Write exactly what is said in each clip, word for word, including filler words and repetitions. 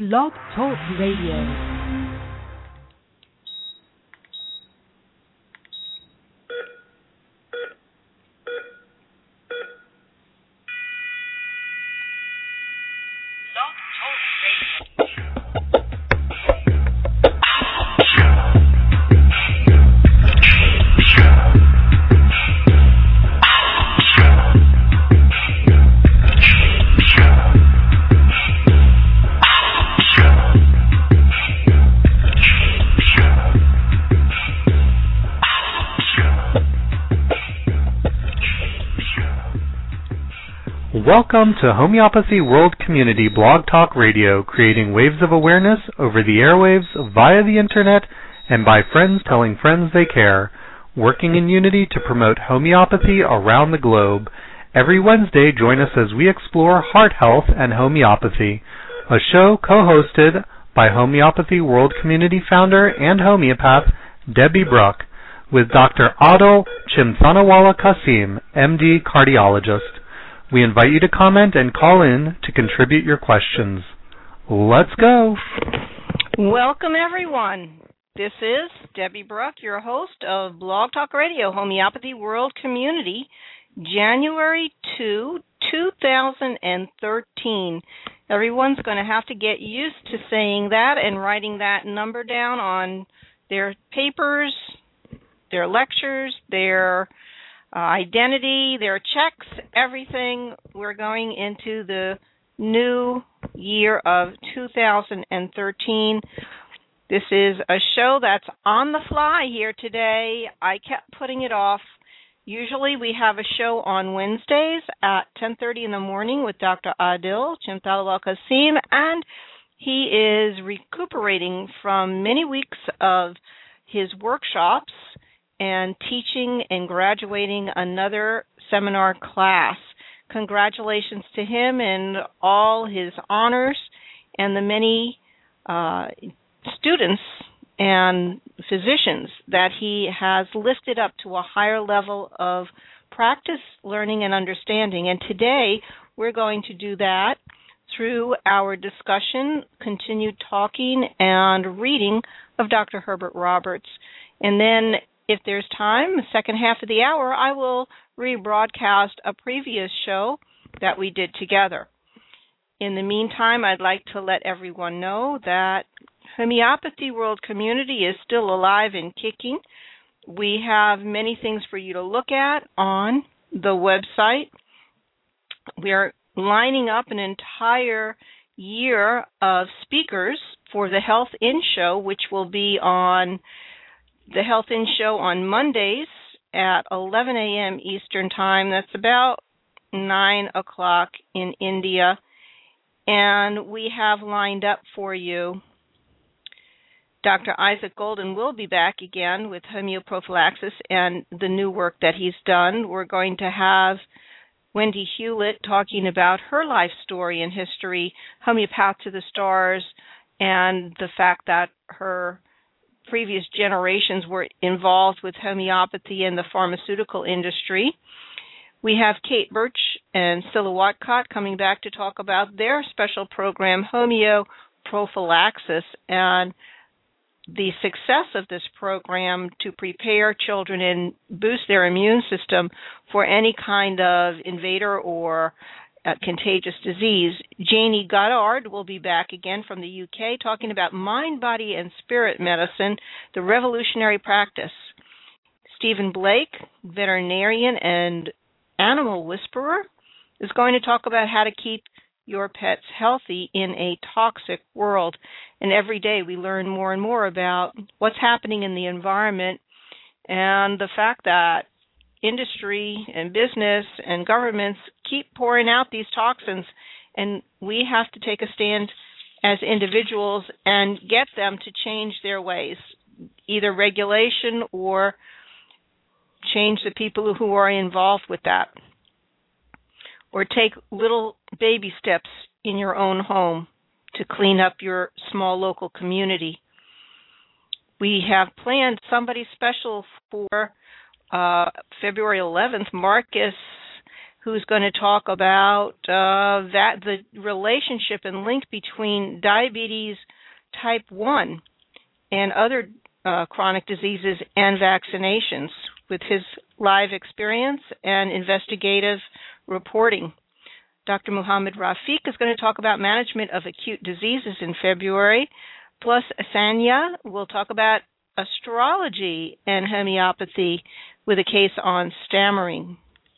Blog Talk Radio. Welcome to Homeopathy World Community Blog Talk Radio, creating waves of awareness over the airwaves, via the internet, and by friends telling friends they care, working in unity to promote homeopathy around the globe. Every Wednesday, join us as we explore heart health and homeopathy, a show co-hosted by Homeopathy World Community founder and homeopath Debbie Bruck, with Doctor Adil Chimthanawala Kasim, M D cardiologist. We invite you to comment and call in to contribute your questions. Let's go. Welcome, everyone. This is Debbie Bruck, your host of Blog Talk Radio, Homeopathy World Community, January second, two thousand thirteen. Everyone's going to have to get used to saying that and writing that number down on their papers, their lectures, their Uh, identity, their checks, everything. We're going into the new year of two thousand thirteen. This is a show that's on the fly here today. I kept putting it off. Usually we have a show on Wednesdays at ten thirty in the morning with Doctor Adil Chimthanawala Kasim, and he is recuperating from many weeks of his workshops and teaching and graduating another seminar class. Congratulations to him and all his honors and the many uh, students and physicians that he has lifted up to a higher level of practice, learning, and understanding. And today we're going to do that through our discussion, continued talking, and reading of Doctor Herbert Roberts. And then if there's time, the second half of the hour, I will rebroadcast a previous show that we did together. In the meantime, I'd like to let everyone know that Homeopathy World Community is still alive and kicking. We have many things for you to look at on the website. We are lining up an entire year of speakers for the Health In Show, which will be on the Health In Show on Mondays at eleven a.m. Eastern Time. That's about nine o'clock in India. And we have lined up for you Doctor Isaac Golden will be back again with homeoprophylaxis and the new work that he's done. We're going to have Wendy Hewlett talking about her life story and history, Homeopath to the Stars, and the fact that her previous generations were involved with homeopathy in the pharmaceutical industry. We have Kate Birch and Scylla Watcott coming back to talk about their special program, Homeoprophylaxis, and the success of this program to prepare children and boost their immune system for any kind of invader or uh, contagious disease. Janie Goddard will be back again from the U K talking about mind, body, and spirit medicine, the revolutionary practice. Stephen Blake, veterinarian and animal whisperer, is going to talk about how to keep your pets healthy in a toxic world. And every day we learn more and more about what's happening in the environment and the fact that industry and business and governments keep pouring out these toxins, and we have to take a stand as individuals and get them to change their ways, either regulation or change the people who are involved with that, or take little baby steps in your own home to clean up your small local community. We have planned somebody special for uh, February eleventh, Marcus who's going to talk about uh, that the relationship and link between diabetes type one and other uh, chronic diseases and vaccinations with his live experience and investigative reporting. Doctor Muhammad Rafiq is going to talk about management of acute diseases in February, plus Sanya will talk about astrology and homeopathy with a case on stammering.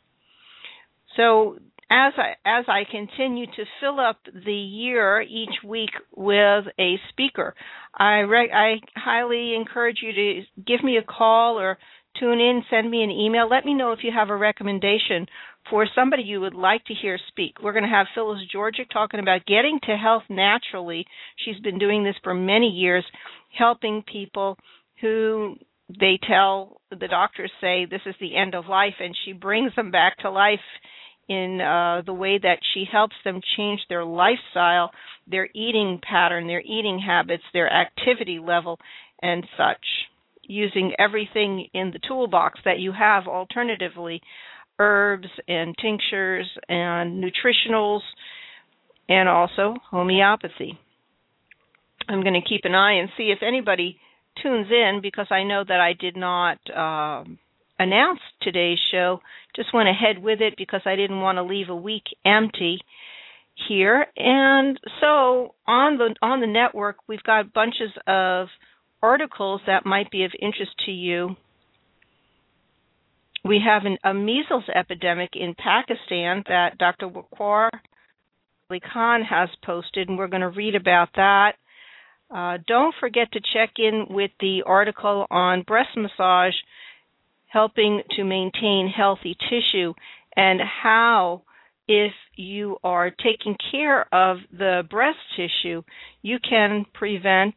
So as I, as I continue to fill up the year each week with a speaker, I, re- I highly encourage you to give me a call or tune in, send me an email. Let me know if you have a recommendation for somebody you would like to hear speak. We're going to have Phyllis Georgic talking about getting to health naturally. She's been doing this for many years, helping people who they tell, the doctors say, this is the end of life, and she brings them back to life in uh, the way that she helps them change their lifestyle, their eating pattern, their eating habits, their activity level, and such, using everything in the toolbox that you have alternatively, herbs and tinctures and nutritionals, and also homeopathy. I'm going to keep an eye and see if anybody tunes in, because I know that I did not uh, announce today's show. Just went ahead with it because I didn't want to leave a week empty here. And so on the on the network, we've got bunches of articles that might be of interest to you. We have an, a measles epidemic in Pakistan that Doctor Waqar Ali Khan has posted, and we're going to read about that. Uh, don't forget to check in with the article on breast massage helping to maintain healthy tissue, and how, if you are taking care of the breast tissue, you can prevent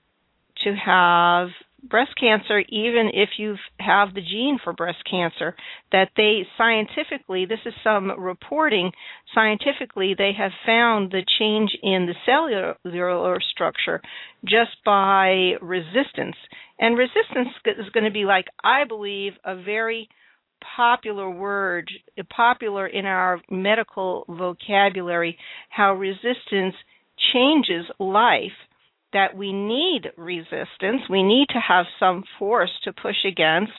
to have breast cancer, even if you have the gene for breast cancer. That they scientifically, this is some reporting, scientifically they have found the change in the cellular structure just by resistance. And resistance is going to be, like, I believe, a very popular word, popular in our medical vocabulary, how resistance changes life. That we need resistance, we need to have some force to push against,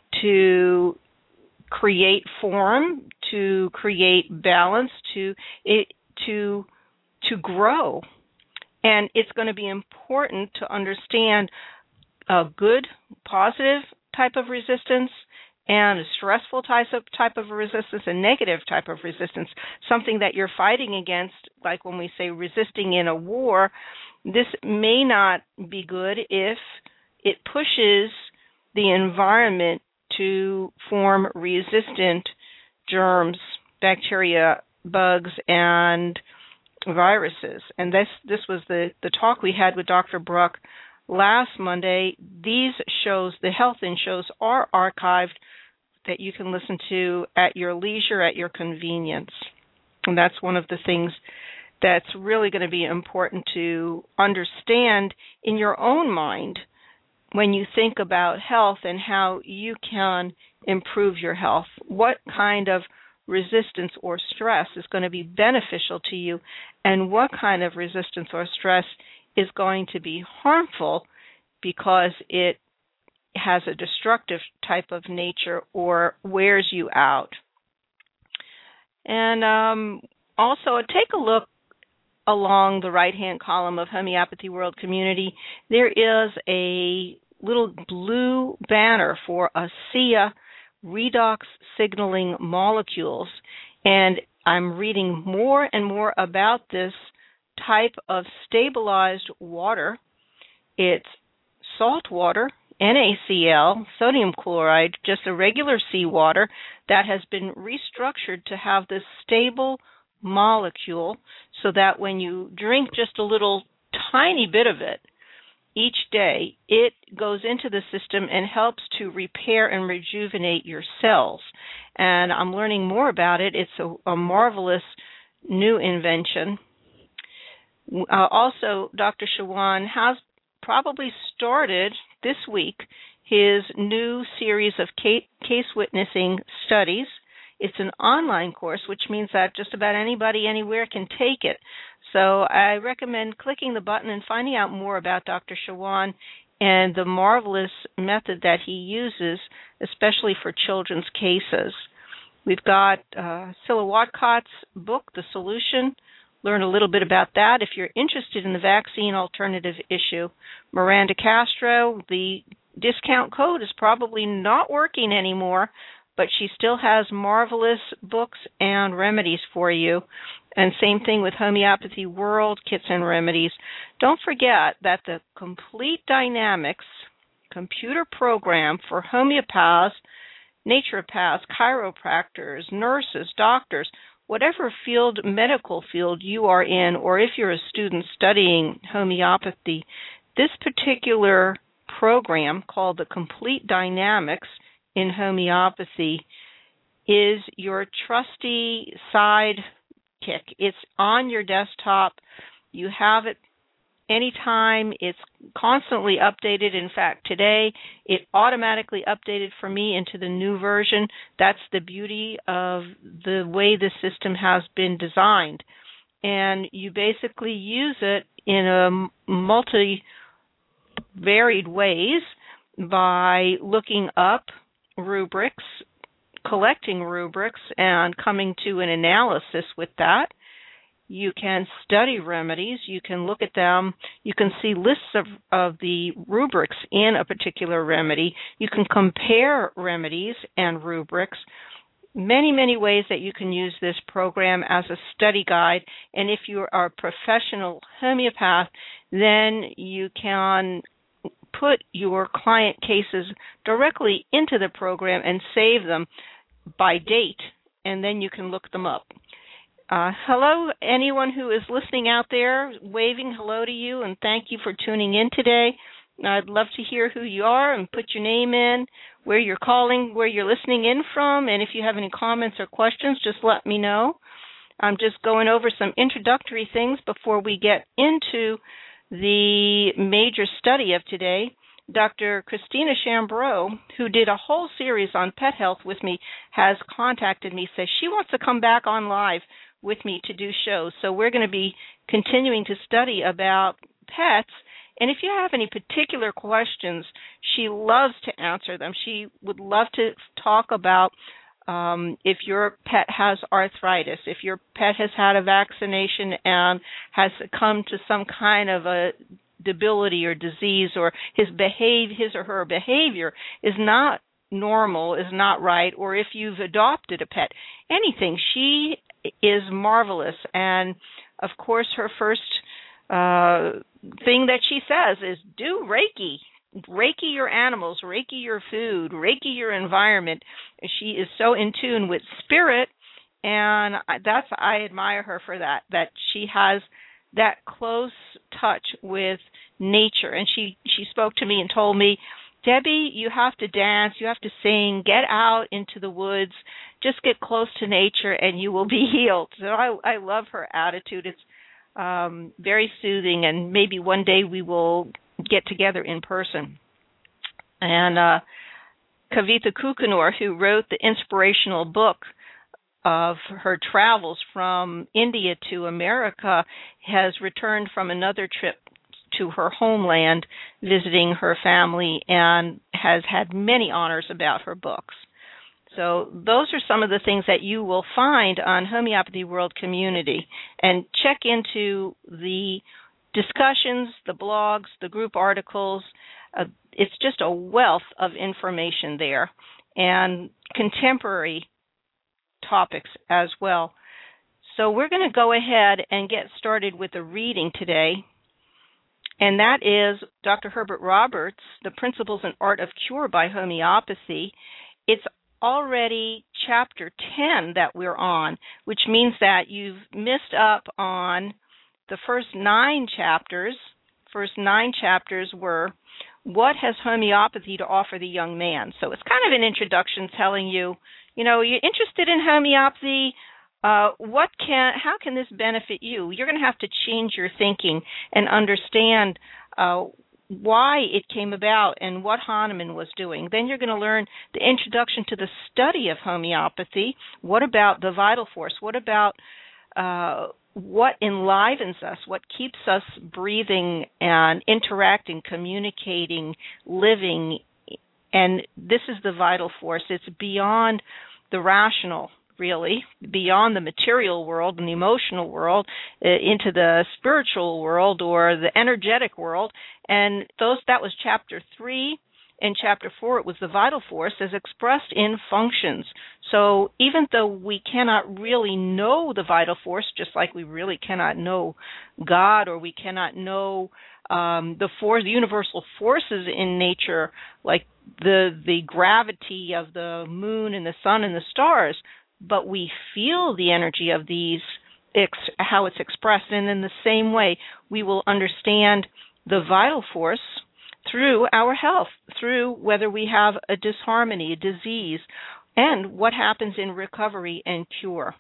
to create form, to create balance, to it, to to grow. And it's going to be important to understand a good, positive type of resistance and a stressful type of, type of resistance, a negative type of resistance, something that you're fighting against, like when we say resisting in a war. This may not be good if it pushes the environment to form resistant germs, bacteria, bugs, and viruses. And this this was the, the talk we had with Doctor Bruck last Monday. These shows, the health in shows, are archived that you can listen to at your leisure, at your convenience. And that's one of the things that's really going to be important to understand in your own mind when you think about health and how you can improve your health. What kind of resistance or stress is going to be beneficial to you, and what kind of resistance or stress is going to be harmful because it has a destructive type of nature or wears you out. And um, also take a look along the right-hand column of Homeopathy World Community. There is a little blue banner for ASEA redox signaling molecules, and I'm reading more and more about this type of stabilized water. It's salt water, NaCl, sodium chloride, just a regular seawater that has been restructured to have this stable molecule so that when you drink just a little tiny bit of it each day, it goes into the system and helps to repair and rejuvenate your cells. And I'm learning more about it. It's a, a marvelous new invention. Uh, also, Doctor Shawan has probably started this week his new series of case witnessing studies It's an online course, which means that just about anybody anywhere can take it. So I recommend clicking the button and finding out more about Doctor Chawan and the marvelous method that he uses, especially for children's cases. We've got uh, Cilla Watcott's book, The Solution. Learn a little bit about that if you're interested in the vaccine alternative issue. Miranda Castro, the discount code is probably not working anymore, but she still has marvelous books and remedies for you. And same thing with Homeopathy World, Kits and Remedies. Don't forget that the Complete Dynamics computer program for homeopaths, naturopaths, chiropractors, nurses, doctors, whatever field, medical field you are in, or if you're a student studying homeopathy, this particular program called the Complete Dynamics in Homeopathy is your trusty sidekick. It's on your desktop. You have it anytime. It's constantly updated. In fact, today it automatically updated for me into the new version. That's the beauty of the way the system has been designed. And you basically use it in a multi varied ways by looking up rubrics, collecting rubrics, and coming to an analysis with that. You can study remedies. You can look at them. You can see lists of, of the rubrics in a particular remedy. You can compare remedies and rubrics. Many, many ways that you can use this program as a study guide. And if you are a professional homeopath, then you can put your client cases directly into the program and save them by date, and then you can look them up. Uh, hello, anyone who is listening out there, waving hello to you, and thank you for tuning in today. I'd love to hear who you are and put your name in, where you're calling, where you're listening in from, and if you have any comments or questions, just let me know. I'm just going over some introductory things before we get into the major study of today. Doctor Christina Chambreau, who did a whole series on pet health with me, has contacted me, says she wants to come back on live with me to do shows. So we're going to be continuing to study about pets. And if you have any particular questions, she loves to answer them. She would love to talk about um, if your pet has arthritis, if your pet has had a vaccination and has succumbed to some kind of a debility or disease, or his behave, his or her behavior is not normal, is not right, or if you've adopted a pet, anything. She is marvelous. And, of course, her first uh, thing that she says is do Reiki. Reiki your animals, Reiki your food, Reiki your environment. She is so in tune with spirit, and that's I admire her for that, that she has that close touch with nature. And she, she spoke to me and told me, Debbie, you have to dance, you have to sing, get out into the woods, just get close to nature and you will be healed. So I, I love her attitude. It's um, very soothing, and maybe one day we will get together in person. And uh, Kavitha Kukunor, who wrote the inspirational book of her travels from India to America, has returned from another trip to her homeland, visiting her family, and has had many honors about her books. So those are some of the things that you will find on Homeopathy World Community. And check into the discussions, the blogs, the group articles. Uh, it's just a wealth of information there, and contemporary topics as well. So we're going to go ahead and get started with the reading today, and that is Doctor Herbert Roberts, The Principles and Art of Cure by Homeopathy. It's already chapter ten that we're on, which means that you've missed up on the first nine chapters. First nine chapters were what has homeopathy to offer the young man? So it's kind of an introduction telling you, you know, you're interested in homeopathy, uh, what can, how can this benefit you? You're going to have to change your thinking and understand uh, why it came about and what Hahnemann was doing. Then you're going to learn the introduction to the study of homeopathy. What about the vital force? What about uh, what enlivens us? What keeps us breathing and interacting, communicating, living? And this is the vital force. It's beyond the rational, really, beyond the material world and the emotional world, uh, into the spiritual world or the energetic world. And those that was chapter three. In chapter four, it was the vital force as expressed in functions. So even though we cannot really know the vital force, just like we really cannot know God, or we cannot know um, the force, the universal forces in nature, like the the gravity of the moon and the sun and the stars, but we feel the energy of these, ex- how it's expressed. And in the same way, we will understand the vital force through our health, through whether we have a disharmony, a disease, and what happens in recovery and cure.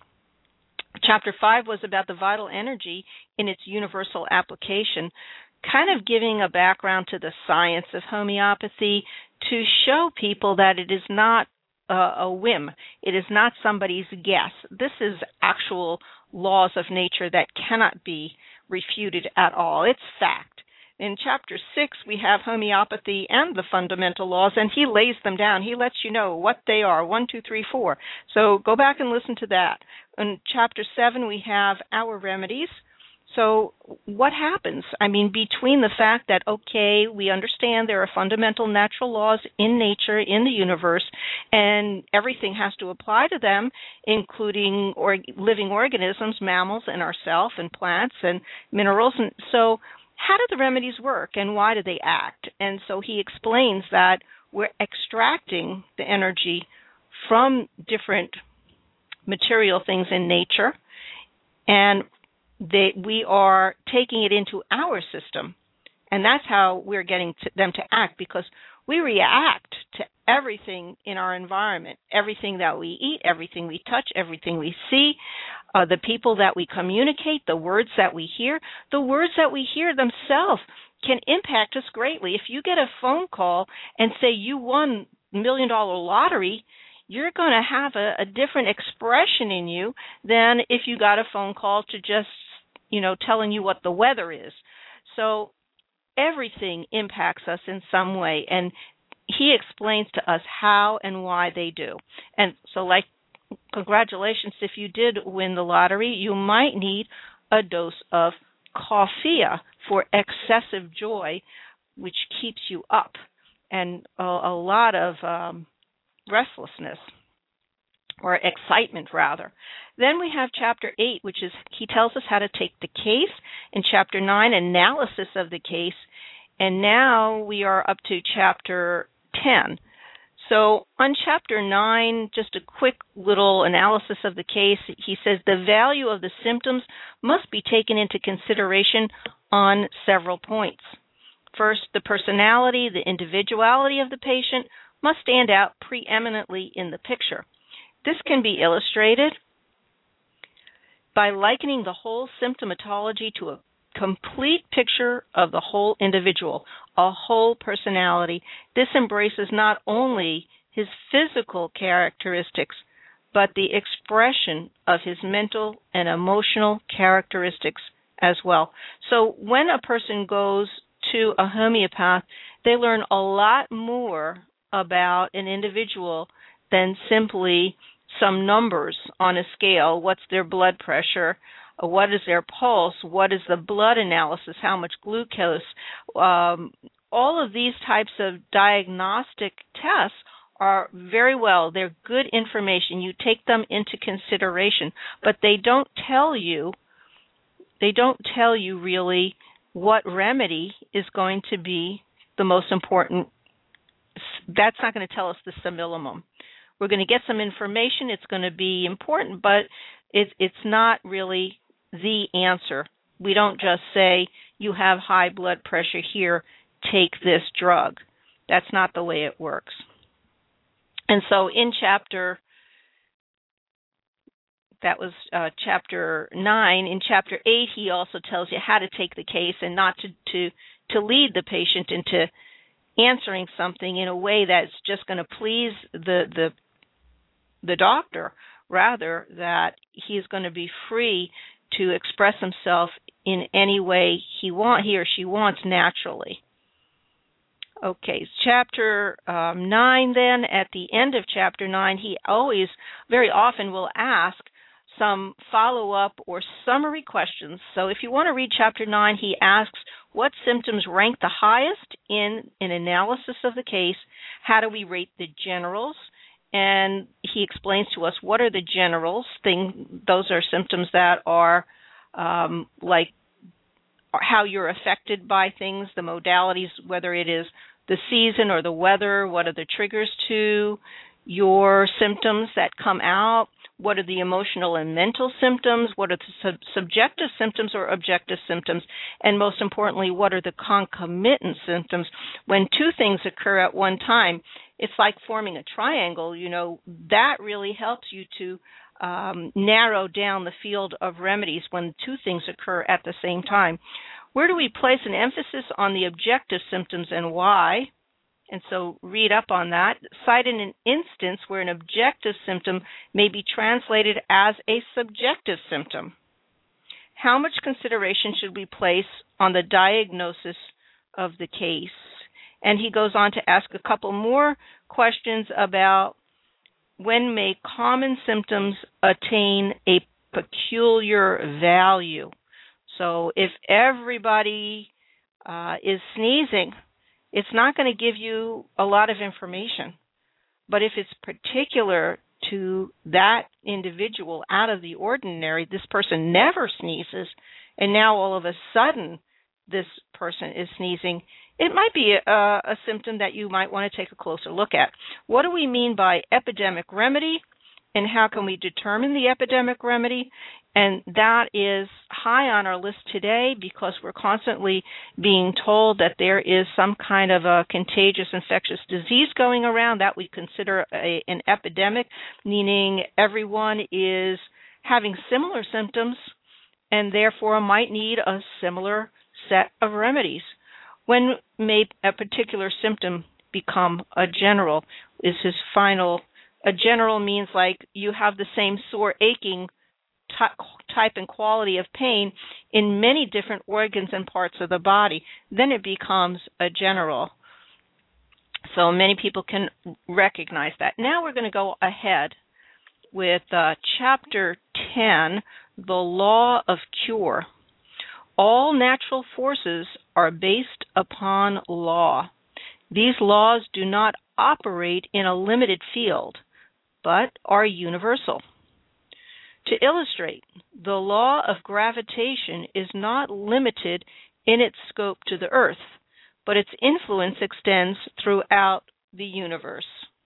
Chapter five was about the vital energy in its universal application, kind of giving a background to the science of homeopathy to show people that it is not uh, a whim. It is not somebody's guess. This is actual laws of nature that cannot be refuted at all. It's fact. In chapter six, we have homeopathy and the fundamental laws, and he lays them down. He lets you know what they are, one, two, three, four. So go back and listen to that. In chapter seven, we have our remedies. So what happens? I mean, between the fact that, okay, we understand there are fundamental natural laws in nature, in the universe, and everything has to apply to them, including or living organisms, mammals, and ourselves, and plants, and minerals. And so how do the remedies work, and why do they act? And so he explains that we're extracting the energy from different material things in nature, and they, we are taking it into our system. And that's how we're getting to them to act, because we react to everything in our environment, everything that we eat, everything we touch, everything we see, uh, the people that we communicate, the words that we hear. The words that we hear themselves can impact us greatly. If you get a phone call and say you won million dollar lottery, you're going to have a, a different expression in you than if you got a phone call to just, you know, telling you what the weather is. So everything impacts us in some way, and he explains to us how and why they do. And so, like, congratulations if you did win the lottery. You might need a dose of coffea for excessive joy, which keeps you up, and a, a lot of um, restlessness, or excitement, rather. Then we have chapter eight, which is, he tells us how to take the case. In chapter nine, analysis of the case. And now we are up to chapter ten. So on chapter nine, just a quick little analysis of the case. He says the value of the symptoms must be taken into consideration on several points. First, the personality, the individuality of the patient must stand out preeminently in the picture. This can be illustrated by likening the whole symptomatology to a complete picture of the whole individual, a whole personality. This embraces not only his physical characteristics, but the expression of his mental and emotional characteristics as well. So when a person goes to a homeopath, they learn a lot more about an individual than simply some numbers on a scale. What's their blood pressure? What is their pulse? What is the blood analysis? How much glucose? Um, all of these types of diagnostic tests are very well. They're good information. You take them into consideration, but they don't tell you. They don't tell you really what remedy is going to be the most important. That's not going to tell us the sumillimum. We're going to get some information. It's going to be important, but it's it's not really the answer. We don't just say, you have high blood pressure here, take this drug. That's not the way it works. And so in chapter That was uh, chapter nine. In chapter eight, he also tells you how to take the case and not to, to, to lead the patient into answering something in a way that's just going to please the, the, the doctor, rather that he's going to be free to express himself in any way he want, he or she wants naturally. Okay, chapter um, nine then, at the end of chapter nine, he always, very often will ask some follow-up or summary questions. So if you want to read chapter nine, he asks what symptoms rank the highest in an analysis of the case, how do we rate the generals, and he explains to us what are the generals. Thing, those are symptoms that are um, like how you're affected by things, the modalities, whether it is the season or the weather, what are the triggers to your symptoms that come out, what are the emotional and mental symptoms, what are the sub- subjective symptoms or objective symptoms, and most importantly, what are the concomitant symptoms. When two things occur at one time, it's like forming a triangle, you know, that really helps you to um, narrow down the field of remedies when two things occur at the same time. Where do we place an emphasis on the objective symptoms and why? And so read up on that. Cite in an instance where an objective symptom may be translated as a subjective symptom. How much consideration should we place on the diagnosis of the case? And he goes on to ask a couple more questions about when may common symptoms attain a peculiar value. So if everybody uh, is sneezing, it's not going to give you a lot of information. But if it's particular to that individual, out of the ordinary, this person never sneezes, and now all of a sudden this person is sneezing, it might be a, a symptom that you might want to take a closer look at. What do we mean by epidemic remedy, and how can we determine the epidemic remedy? And that is high on our list today because we're constantly being told that there is some kind of a contagious infectious disease going around that we consider a, an epidemic, meaning everyone is having similar symptoms and therefore might need a similar set of remedies. When may a particular symptom become a general is his final. A general means like you have the same sore, aching type and quality of pain in many different organs and parts of the body. Then it becomes a general. So many people can recognize that. Now we're going to go ahead with uh, Chapter ten, the Law of Cure. All natural forces are based upon law. These laws do not operate in a limited field, but are universal. To illustrate, the law of gravitation is not limited in its scope to the Earth, but its influence extends throughout the universe.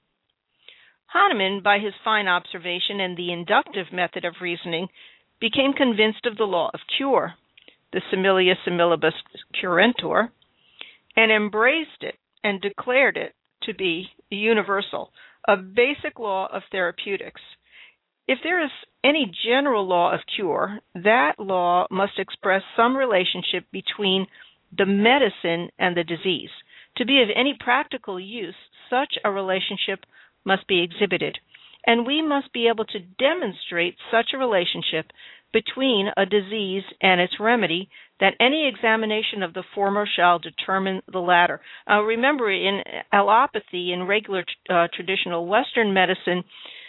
Hahnemann, by his fine observation and the inductive method of reasoning, became convinced of the law of cure, the similia similibus curentur, and embraced it and declared it to be universal, a basic law of therapeutics. If there is any general law of cure, that law must express some relationship between the medicine and the disease. To be of any practical use, such a relationship must be exhibited, and we must be able to demonstrate such a relationship between a disease and its remedy, that any examination of the former shall determine the latter. Uh, remember, in allopathy, in regular uh, traditional Western medicine,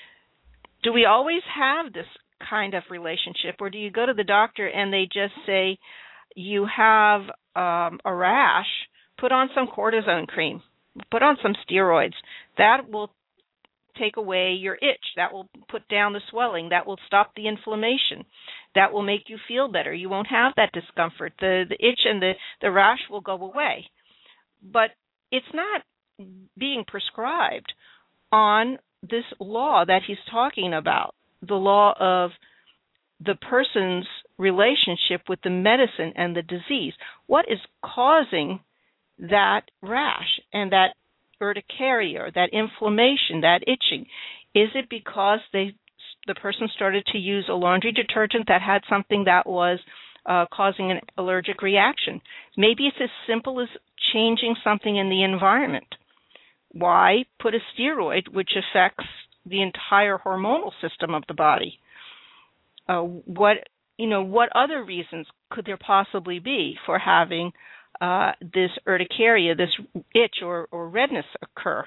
do we always have this kind of relationship, or do you go to the doctor and they just say, you have um, a rash, put on some cortisone cream, put on some steroids. That will take away your itch. That will put down the swelling. That will stop the inflammation. That will make you feel better. You won't have that discomfort. The, the itch and the, the rash will go away. But it's not being prescribed on this law that he's talking about, the law of the person's relationship with the medicine and the disease. What is causing that rash and that urticaria, that inflammation, that itching? Is it because they the person started to use a laundry detergent that had something that was uh, causing an allergic reaction. Maybe it's as simple as changing something in the environment. Why put a steroid which affects the entire hormonal system of the body? Uh, what you know, what other reasons could there possibly be for having uh, this urticaria, this itch or, or redness occur?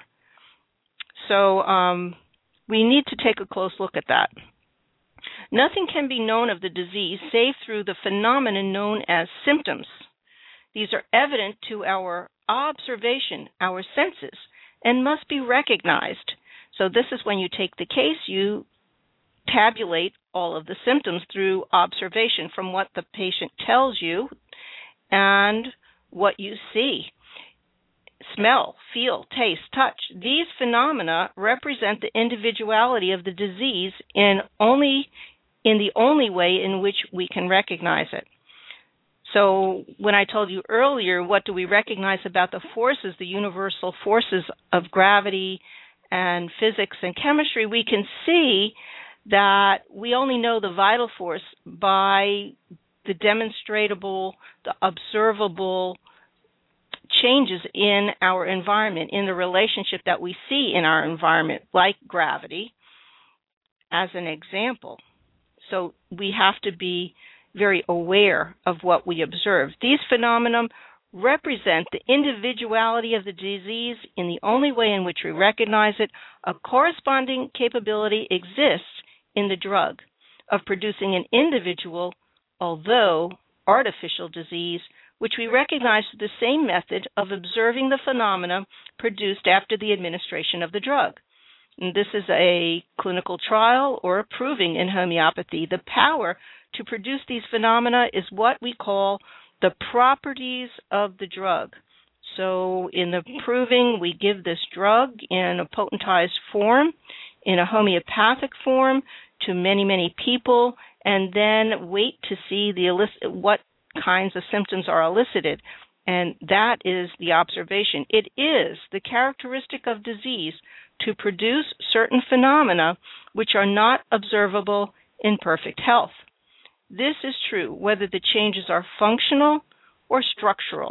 So um, we need to take a close look at that. Nothing can be known of the disease save through the phenomenon known as symptoms. These are evident to our observation, our senses, and must be recognized. So this is when you take the case, you tabulate all of the symptoms through observation from what the patient tells you and what you see. Smell, feel, taste, touch. These phenomena represent the individuality of the disease in only in the only way in which we can recognize it. So when I told you earlier, what do we recognize about the forces, the universal forces of gravity and physics and chemistry, we can see that we only know the vital force by the demonstrable, the observable changes in our environment, in the relationship that we see in our environment, like gravity, as an example. So we have to be very aware of what we observe. These phenomena represent the individuality of the disease in the only way in which we recognize it. A corresponding capability exists in the drug of producing an individual, although artificial disease, which we recognize through the same method of observing the phenomena produced after the administration of the drug. And this is a clinical trial or a proving in homeopathy. The power to produce these phenomena is what we call the properties of the drug. So in the proving, we give this drug in a potentized form, in a homeopathic form, to many, many people, and then wait to see the elicit, what kinds of symptoms are elicited. And that is the observation. It is the characteristic of disease to produce certain phenomena which are not observable in perfect health. This is true whether the changes are functional or structural.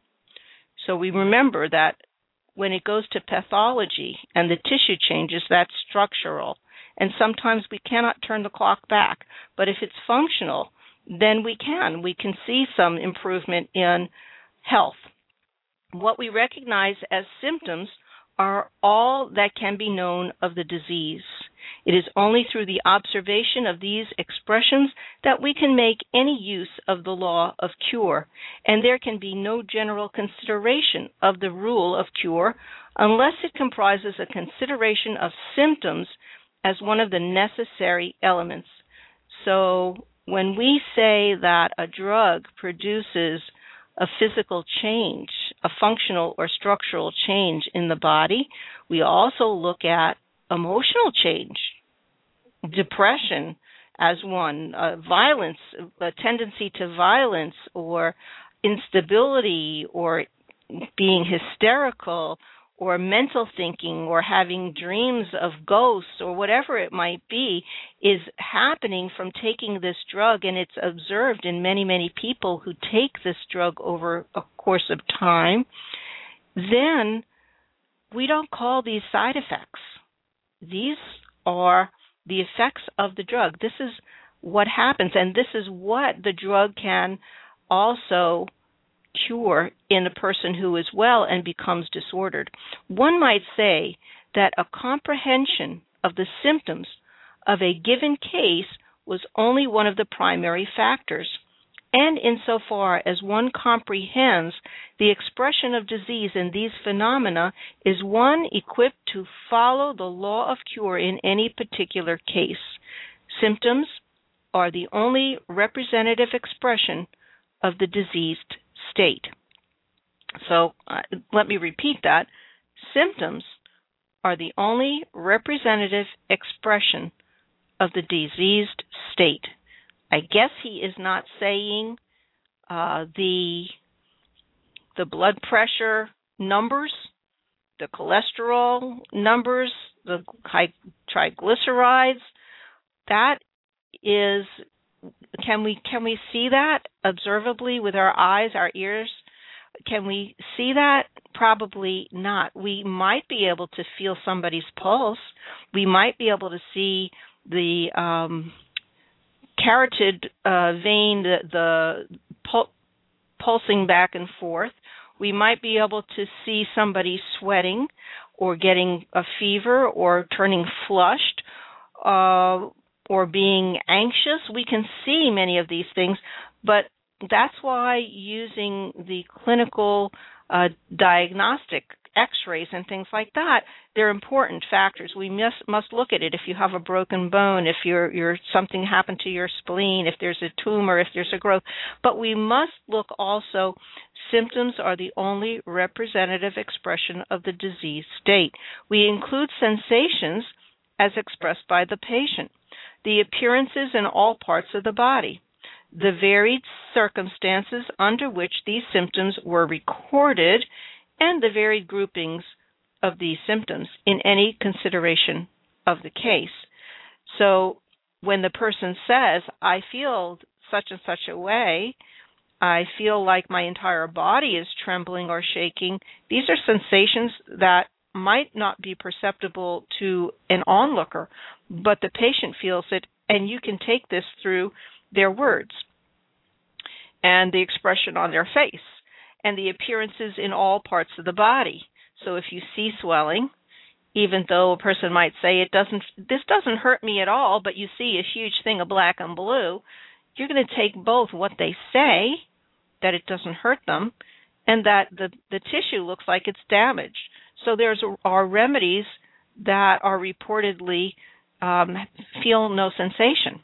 So we remember that when it goes to pathology and the tissue changes, that's structural. And sometimes we cannot turn the clock back. But if it's functional, then we can. We can see some improvement in health. What we recognize as symptoms are all that can be known of the disease. It is only through the observation of these expressions that we can make any use of the law of cure, and there can be no general consideration of the rule of cure unless it comprises a consideration of symptoms as one of the necessary elements. So when we say that a drug produces a physical change, a functional or structural change in the body, we also look at emotional change, depression as one, uh, violence, a tendency to violence or instability or being hysterical or mental thinking or having dreams of ghosts or whatever it might be is happening from taking this drug, and it's observed in many, many people who take this drug over a course of time. Then we don't call these side effects. These are the effects of the drug. This is what happens, and this is what the drug can also cure in a person who is well and becomes disordered. One might say that a comprehension of the symptoms of a given case was only one of the primary factors. And insofar as one comprehends the expression of disease in these phenomena, is one equipped to follow the law of cure in any particular case. Symptoms are the only representative expression of the diseased state. So uh, let me repeat that. Symptoms are the only representative expression of the diseased state. I guess he is not saying uh, the the blood pressure numbers, the cholesterol numbers, the high triglycerides, that is, can we can we see that observably with our eyes, our ears? Can we see that? Probably not. We might be able to feel somebody's pulse. We might be able to see the um, carotid uh, vein, the, the pul- pulsing back and forth. We might be able to see somebody sweating or getting a fever or turning flushed uh, or being anxious. We can see many of these things, but that's why using the clinical uh, diagnostic x-rays and things like that, they're important factors. We must must look at it. If you have a broken bone, if you're, you're something happened to your spleen, if there's a tumor, if there's a growth. But we must look also, symptoms are the only representative expression of the disease state. We include sensations as expressed by the patient, the appearances in all parts of the body, the varied circumstances under which these symptoms were recorded, and the varied groupings of these symptoms in any consideration of the case. So when the person says, I feel such and such a way, I feel like my entire body is trembling or shaking, these are sensations that might not be perceptible to an onlooker, but the patient feels it, and you can take this through their words and the expression on their face and the appearances in all parts of the body. So if you see swelling, even though a person might say it doesn't, this doesn't hurt me at all, but you see a huge thing of black and blue, you're going to take both what they say, that it doesn't hurt them, and that the, the tissue looks like it's damaged. So there's are remedies that are reportedly um, feel no sensation.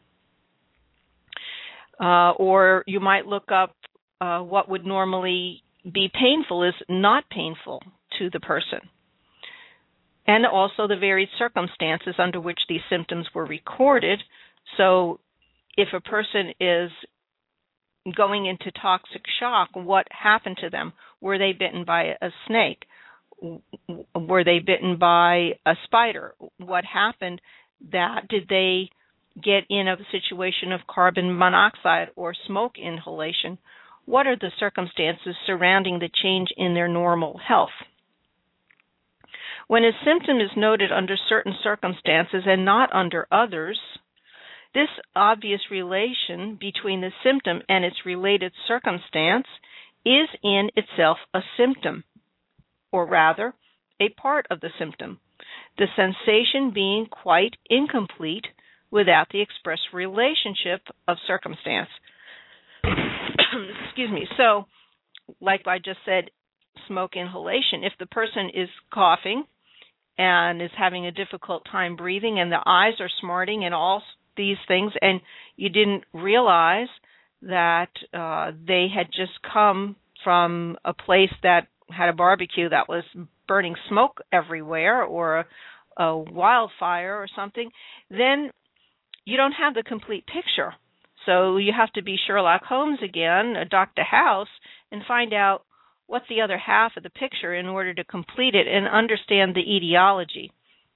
Uh, or you might look up uh, what would normally be painful is not painful to the person. And also the varied circumstances under which these symptoms were recorded. So if a person is going into toxic shock, what happened to them? Were they bitten by a snake? Were they bitten by a spider? What happened? That did they get in a situation of carbon monoxide or smoke inhalation? What are the circumstances surrounding the change in their normal health? When a symptom is noted under certain circumstances and not under others, this obvious relation between the symptom and its related circumstance is in itself a symptom, or rather, a part of the symptom, the sensation being quite incomplete without the express relationship of circumstance. Excuse me. So, like I just said, smoke inhalation. If the person is coughing and is having a difficult time breathing and the eyes are smarting and all these things, and you didn't realize that uh, they had just come from a place that had a barbecue that was burning smoke everywhere, or a, a wildfire or something, then you don't have the complete picture. So you have to be Sherlock Holmes again, Doctor House, and find out what's the other half of the picture in order to complete it and understand the etiology.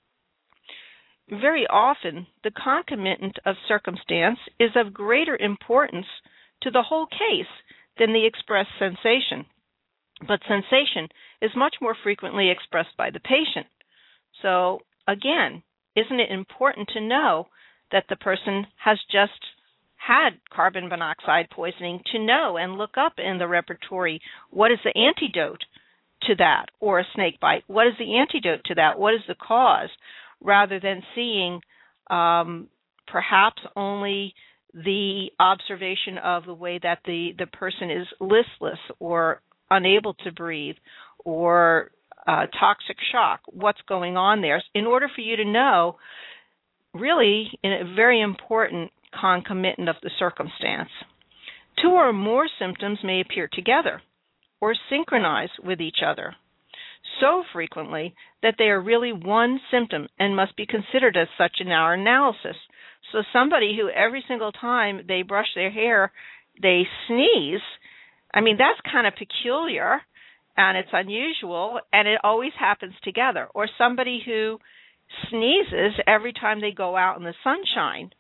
Very often, the concomitant of circumstance is of greater importance to the whole case than the expressed sensation. But sensation is much more frequently expressed by the patient. So, again, isn't it important to know that the person has just had carbon monoxide poisoning, to know and look up in the repertory what is the antidote to that, or a snake bite? What is the antidote to that? What is the cause? Rather than seeing um, perhaps only the observation of the way that the, the person is listless or unable to breathe or uh, toxic shock, what's going on there, in order for you to know really in a very important concomitant of the circumstance. Two or more symptoms may appear together or synchronize with each other so frequently that they are really one symptom and must be considered as such in our analysis. So somebody who every single time they brush their hair, they sneeze, I mean, that's kind of peculiar and it's unusual, and it always happens together. Or somebody who sneezes every time they go out in the sunshine.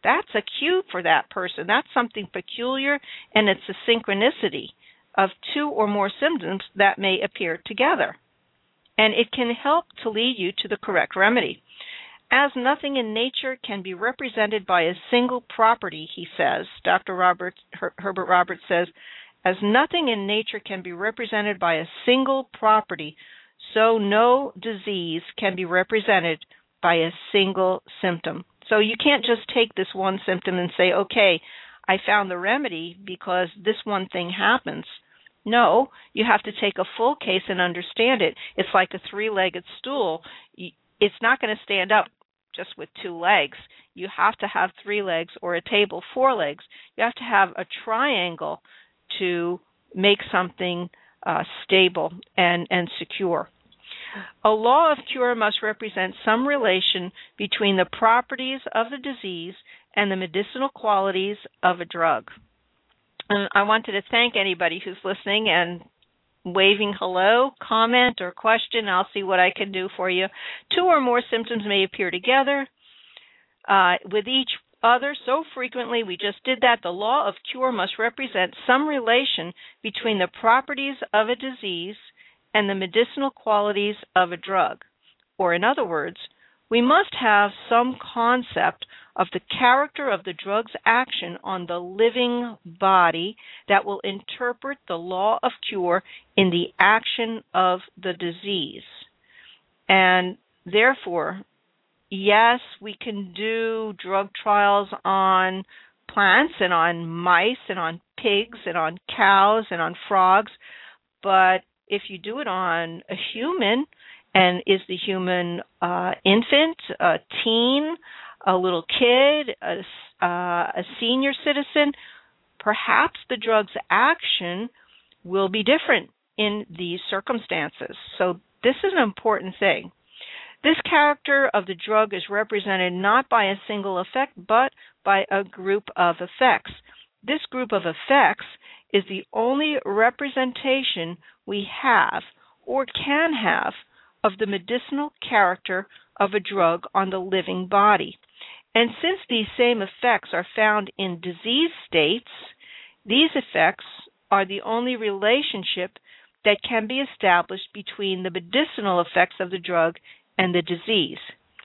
That's a cue for that person. That's something peculiar, and it's a synchronicity of two or more symptoms that may appear together. And it can help to lead you to the correct remedy. As nothing in nature can be represented by a single property, he says, Doctor Robert, Her, Herbert Roberts says, as nothing in nature can be represented by a single property, so no disease can be represented by a single symptom. So you can't just take this one symptom and say, okay, I found the remedy because this one thing happens. No, you have to take a full case and understand it. It's like a three-legged stool. It's not going to stand up just with two legs. You have to have three legs, or a table, four legs. You have to have a triangle to make something uh, stable and, and secure. A law of cure must represent some relation between the properties of the disease and the medicinal qualities of a drug. And I wanted to thank anybody who's listening and waving hello, comment, or question. I'll see what I can do for you. Two or more symptoms may appear together uh, with each other so frequently. We just did that. The law of cure must represent some relation between the properties of a disease and the medicinal qualities of a drug. Or in other words, we must have some concept of the character of the drug's action on the living body that will interpret the law of cure in the action of the disease. And therefore, yes, we can do drug trials on plants and on mice and on pigs and on cows and on frogs, but if you do it on a human, and is the human uh, infant, a teen, a little kid, a, uh, a senior citizen, perhaps the drug's action will be different in these circumstances. So this is an important thing. This character of the drug is represented not by a single effect, but by a group of effects. This group of effects is the only representation we have or can have of the medicinal character of a drug on the living body. And since these same effects are found in disease states, these effects are the only relationship that can be established between the medicinal effects of the drug and the disease.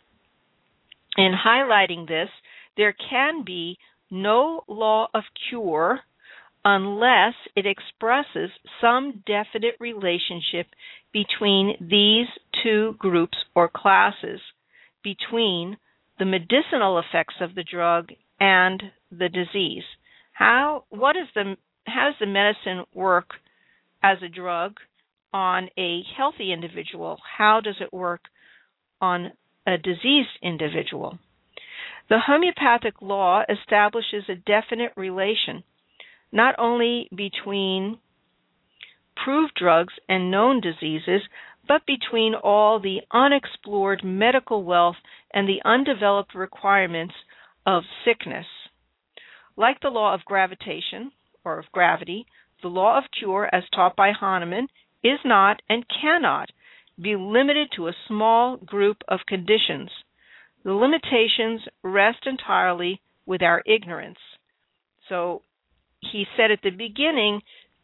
In highlighting this, there can be no law of cure unless it expresses some definite relationship between these two groups or classes, between the medicinal effects of the drug and the disease. How what is the how does the medicine work as a drug on a healthy individual? How does it work on a diseased individual? The homeopathic law establishes a definite relation not only between proved drugs and known diseases, but between all the unexplored medical wealth and the undeveloped requirements of sickness. Like the law of gravitation, or of gravity, the law of cure, as taught by Hahnemann, is not and cannot be limited to a small group of conditions. The limitations rest entirely with our ignorance. So he said at the beginning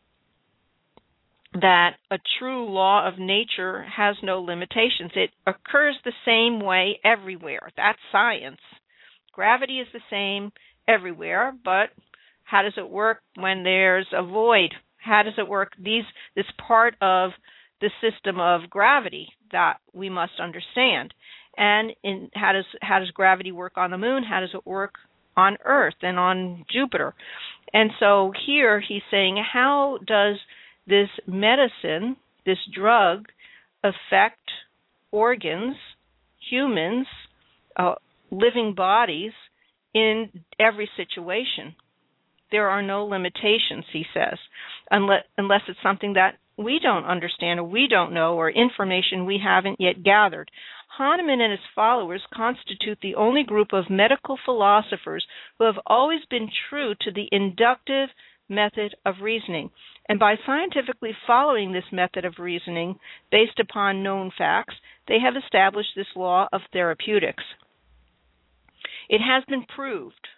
that a true law of nature has no limitations. It occurs the same way everywhere. That's science. Gravity is the same everywhere, but how does it work when there's a void? How does it work? These this part of the system of gravity that we must understand. And in how does how does gravity work on the moon? How does it work on Earth and on Jupiter? And so here he's saying, how does this medicine, this drug, affect organs, humans, uh, living bodies in every situation? There are no limitations, he says, unless, unless it's something that we don't understand or we don't know or information we haven't yet gathered. Hahnemann and his followers constitute the only group of medical philosophers who have always been true to the inductive method of reasoning. And by scientifically following this method of reasoning based upon known facts, they have established this law of therapeutics. It has been proved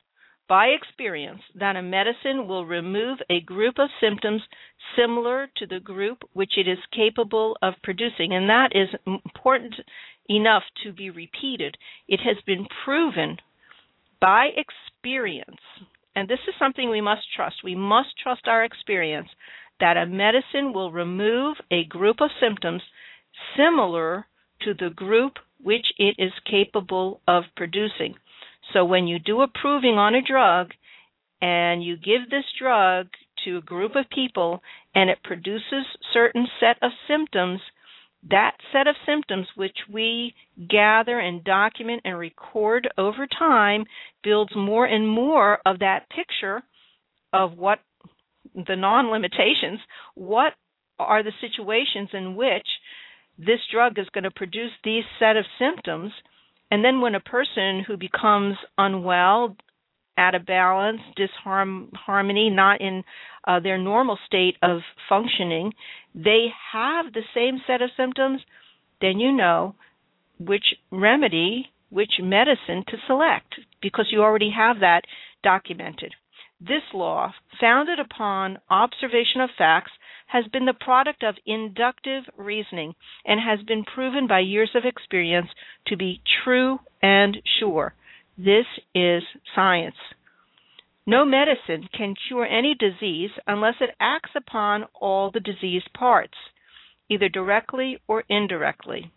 by experience that a medicine will remove a group of symptoms similar to the group which it is capable of producing. And that is important enough to be repeated. It has been proven by experience, and this is something we must trust. We must trust our experience that a medicine will remove a group of symptoms similar to the group which it is capable of producing. So when you do a proving on a drug and you give this drug to a group of people and it produces certain set of symptoms, that set of symptoms which we gather and document and record over time builds more and more of that picture of what the non-limitations, what are the situations in which this drug is going to produce these set of symptoms. And then when a person who becomes unwell, out of balance, disharmony, not in uh, their normal state of functioning, they have the same set of symptoms, then you know which remedy, which medicine to select, because you already have that documented. This law, founded upon observation of facts, has been the product of inductive reasoning and has been proven by years of experience to be true and sure. This is science. No medicine can cure any disease unless it acts upon all the diseased parts, either directly or indirectly.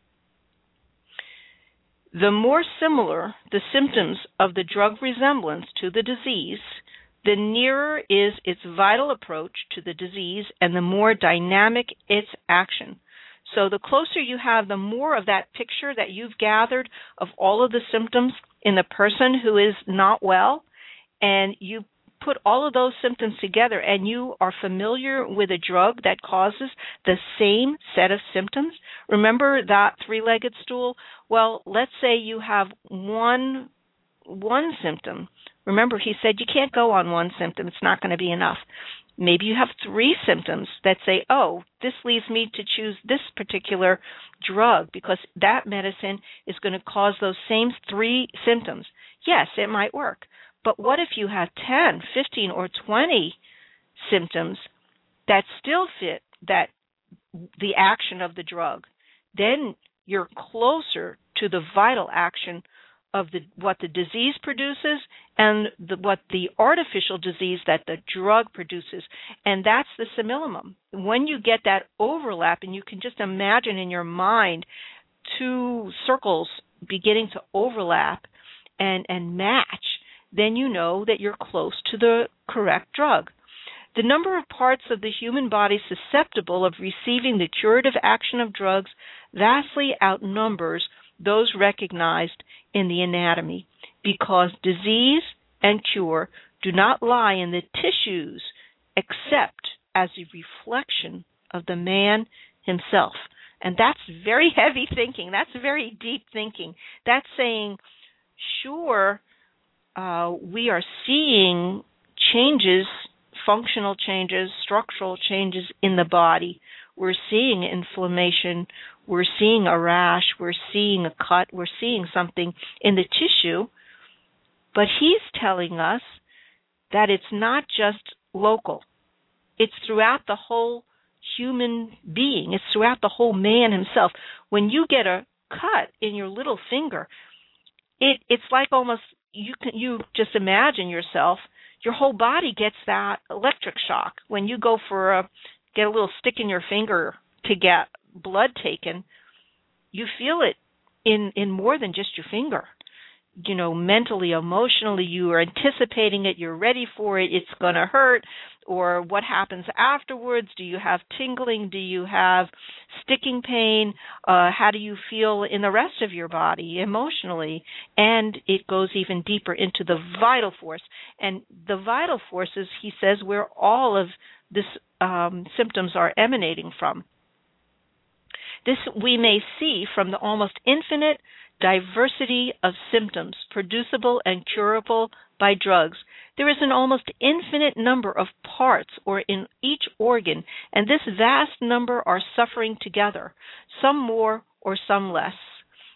The more similar the symptoms of the drug resemblance to the disease, the nearer is its vital approach to the disease and the more dynamic its action. So the closer you have, the more of that picture that you've gathered of all of the symptoms in the person who is not well, and you put all of those symptoms together and you are familiar with a drug that causes the same set of symptoms. Remember that three-legged stool? Well, let's say you have one one symptom. Remember, he said you can't go on one symptom. It's not going to be enough. Maybe you have three symptoms that say, oh, this leads me to choose this particular drug because that medicine is going to cause those same three symptoms. Yes, it might work. But what if you have ten, fifteen, or twenty symptoms that still fit that the action of the drug? Then you're closer to the vital action of the what the disease produces and the, what the artificial disease that the drug produces. And that's the simillimum. When you get that overlap, and you can just imagine in your mind two circles beginning to overlap and, and match, then you know that you're close to the correct drug. The number of parts of the human body susceptible of receiving the curative action of drugs vastly outnumbers those recognized in the anatomy, because disease and cure do not lie in the tissues except as a reflection of the man himself. And that's very heavy thinking. That's very deep thinking. That's saying, sure, uh, we are seeing changes, functional changes, structural changes in the body. We're seeing inflammation. We're seeing a rash. We're seeing a cut. We're seeing something in the tissue. But he's telling us that it's not just local. It's throughout the whole human being. It's throughout the whole man himself. When you get a cut in your little finger, it it's like almost you can you just imagine yourself. Your whole body gets that electric shock when you go for a get a little stick in your finger to get blood taken. You feel it in in more than just your finger. You know, mentally, emotionally, you are anticipating it, you're ready for it, it's going to hurt, or what happens afterwards? Do you have tingling? Do you have sticking pain? Uh, how do you feel in the rest of your body emotionally? And it goes even deeper into the vital force. And the vital forces, he says, where all of this um, symptoms are emanating from. This we may see from the almost infinite diversity of symptoms producible and curable by drugs. There is an almost infinite number of parts or in each organ, and this vast number are suffering together, some more or some less.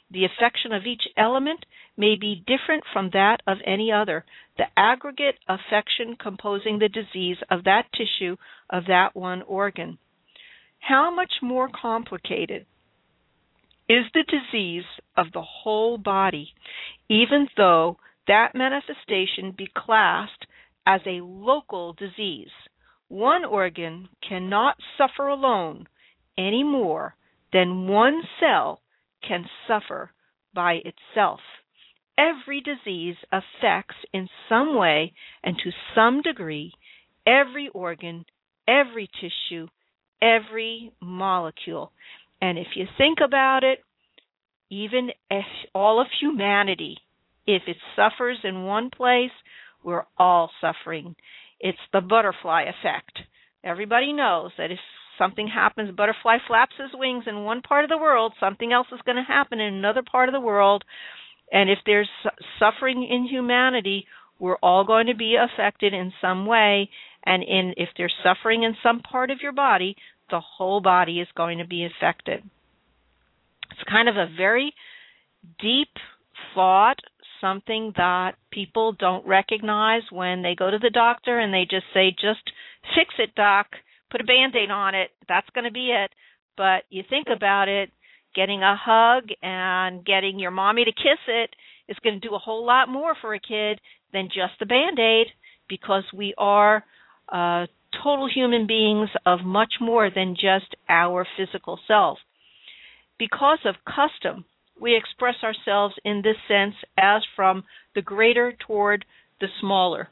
The affection of each element may be different from that of any other. The aggregate affection composing the disease of that tissue of that one organ. How much more complicated is the disease of the whole body, even though that manifestation be classed as a local disease? One organ cannot suffer alone any more than one cell can suffer by itself. Every disease affects in some way and to some degree every organ, every tissue, every molecule. And if you think about it, even if all of humanity, if it suffers in one place, we're all suffering. It's the butterfly effect. Everybody knows that if something happens, a butterfly flaps his wings in one part of the world, something else is going to happen in another part of the world. And if there's suffering in humanity, we're all going to be affected in some way. And in, if there's suffering in some part of your body, the whole body is going to be affected. It's kind of a very deep thought, something that people don't recognize when they go to the doctor and they just say, just fix it, doc, put a Band-Aid on it, that's going to be it. But you think about it, getting a hug and getting your mommy to kiss it is going to do a whole lot more for a kid than just the Band-Aid, because we are uh, total human beings of much more than just our physical self. Because of custom, we express ourselves in this sense as from the greater toward the smaller,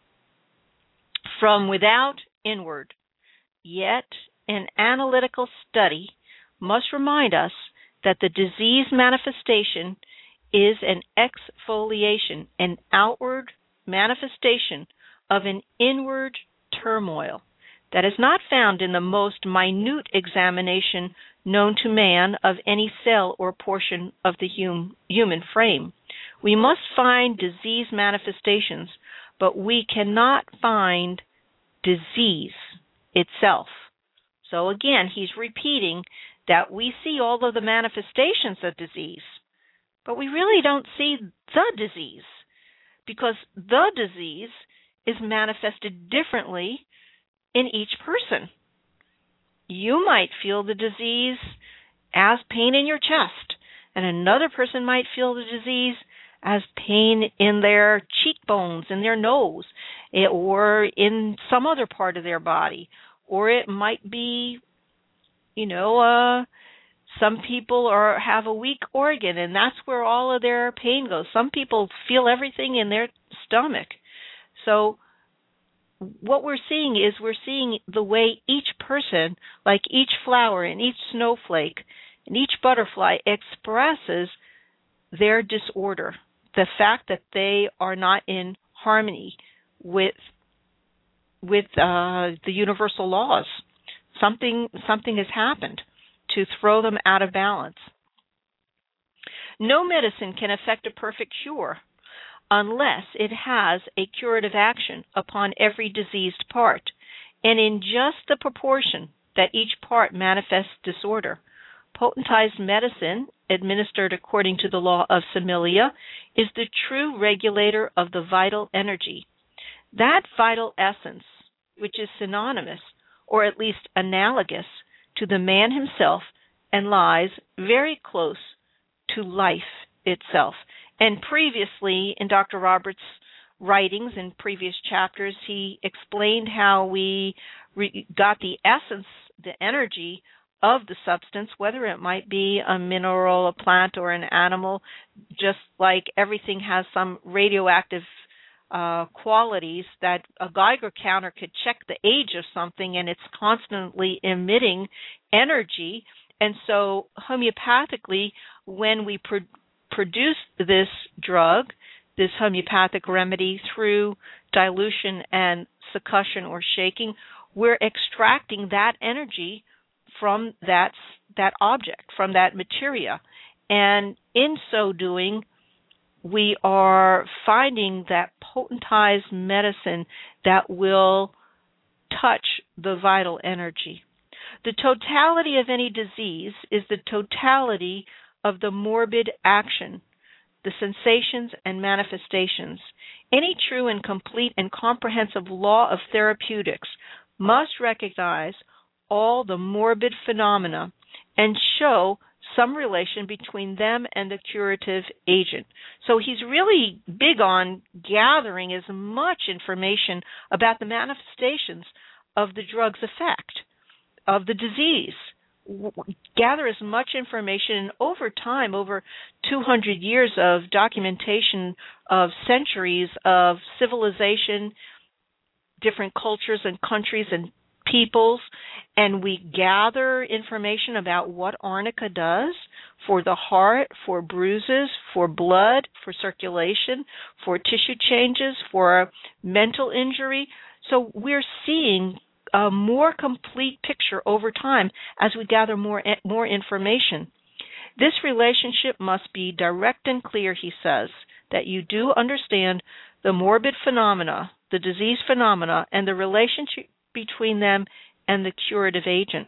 from without inward. Yet, an analytical study must remind us that the disease manifestation is an exfoliation, an outward manifestation of an inward turmoil that is not found in the most minute examination known to man of any cell or portion of the hum, human frame. We must find disease manifestations, but we cannot find disease itself. So again, he's repeating that we see all of the manifestations of disease, but we really don't see the disease, because the disease is manifested differently in each person. You might feel the disease as pain in your chest, and another person might feel the disease as pain in their cheekbones, in their nose, or in some other part of their body. Or it might be, you know, uh, some people are have a weak organ, and that's where all of their pain goes. Some people feel everything in their stomach. So what we're seeing is we're seeing the way each person, like each flower and each snowflake and each butterfly, expresses their disorder, the fact that they are not in harmony with with uh, the universal laws. Something something has happened to throw them out of balance. No medicine can effect a perfect cure unless it has a curative action upon every diseased part, and in just the proportion that each part manifests disorder. Potentized medicine, administered according to the law of similia, is the true regulator of the vital energy. That vital essence, which is synonymous, or at least analogous, to the man himself, and lies very close to life itself. And previously, in Doctor Roberts' writings in previous chapters, he explained how we re- got the essence, the energy of the substance, whether it might be a mineral, a plant, or an animal, just like everything has some radioactive uh, qualities that a Geiger counter could check the age of something, and it's constantly emitting energy. And so homeopathically, when we pro- produce this drug, this homeopathic remedy, through dilution and succussion or shaking, we're extracting that energy from that that object, from that materia. And in so doing, we are finding that potentized medicine that will touch the vital energy. The totality of any disease is the totality of the morbid action, the sensations and manifestations. Any true and complete and comprehensive law of therapeutics must recognize all the morbid phenomena and show some relation between them and the curative agent. So he's really big on gathering as much information about the manifestations of the drug's effect, of the disease. Gather as much information, and over time, over two hundred years of documentation of centuries of civilization, different cultures and countries and peoples, and we gather information about what arnica does for the heart, for bruises, for blood, for circulation, for tissue changes, for mental injury. So we're seeing a more complete picture over time as we gather more more information. This relationship must be direct and clear, he says, that you do understand the morbid phenomena, the disease phenomena, and the relationship between them and the curative agent.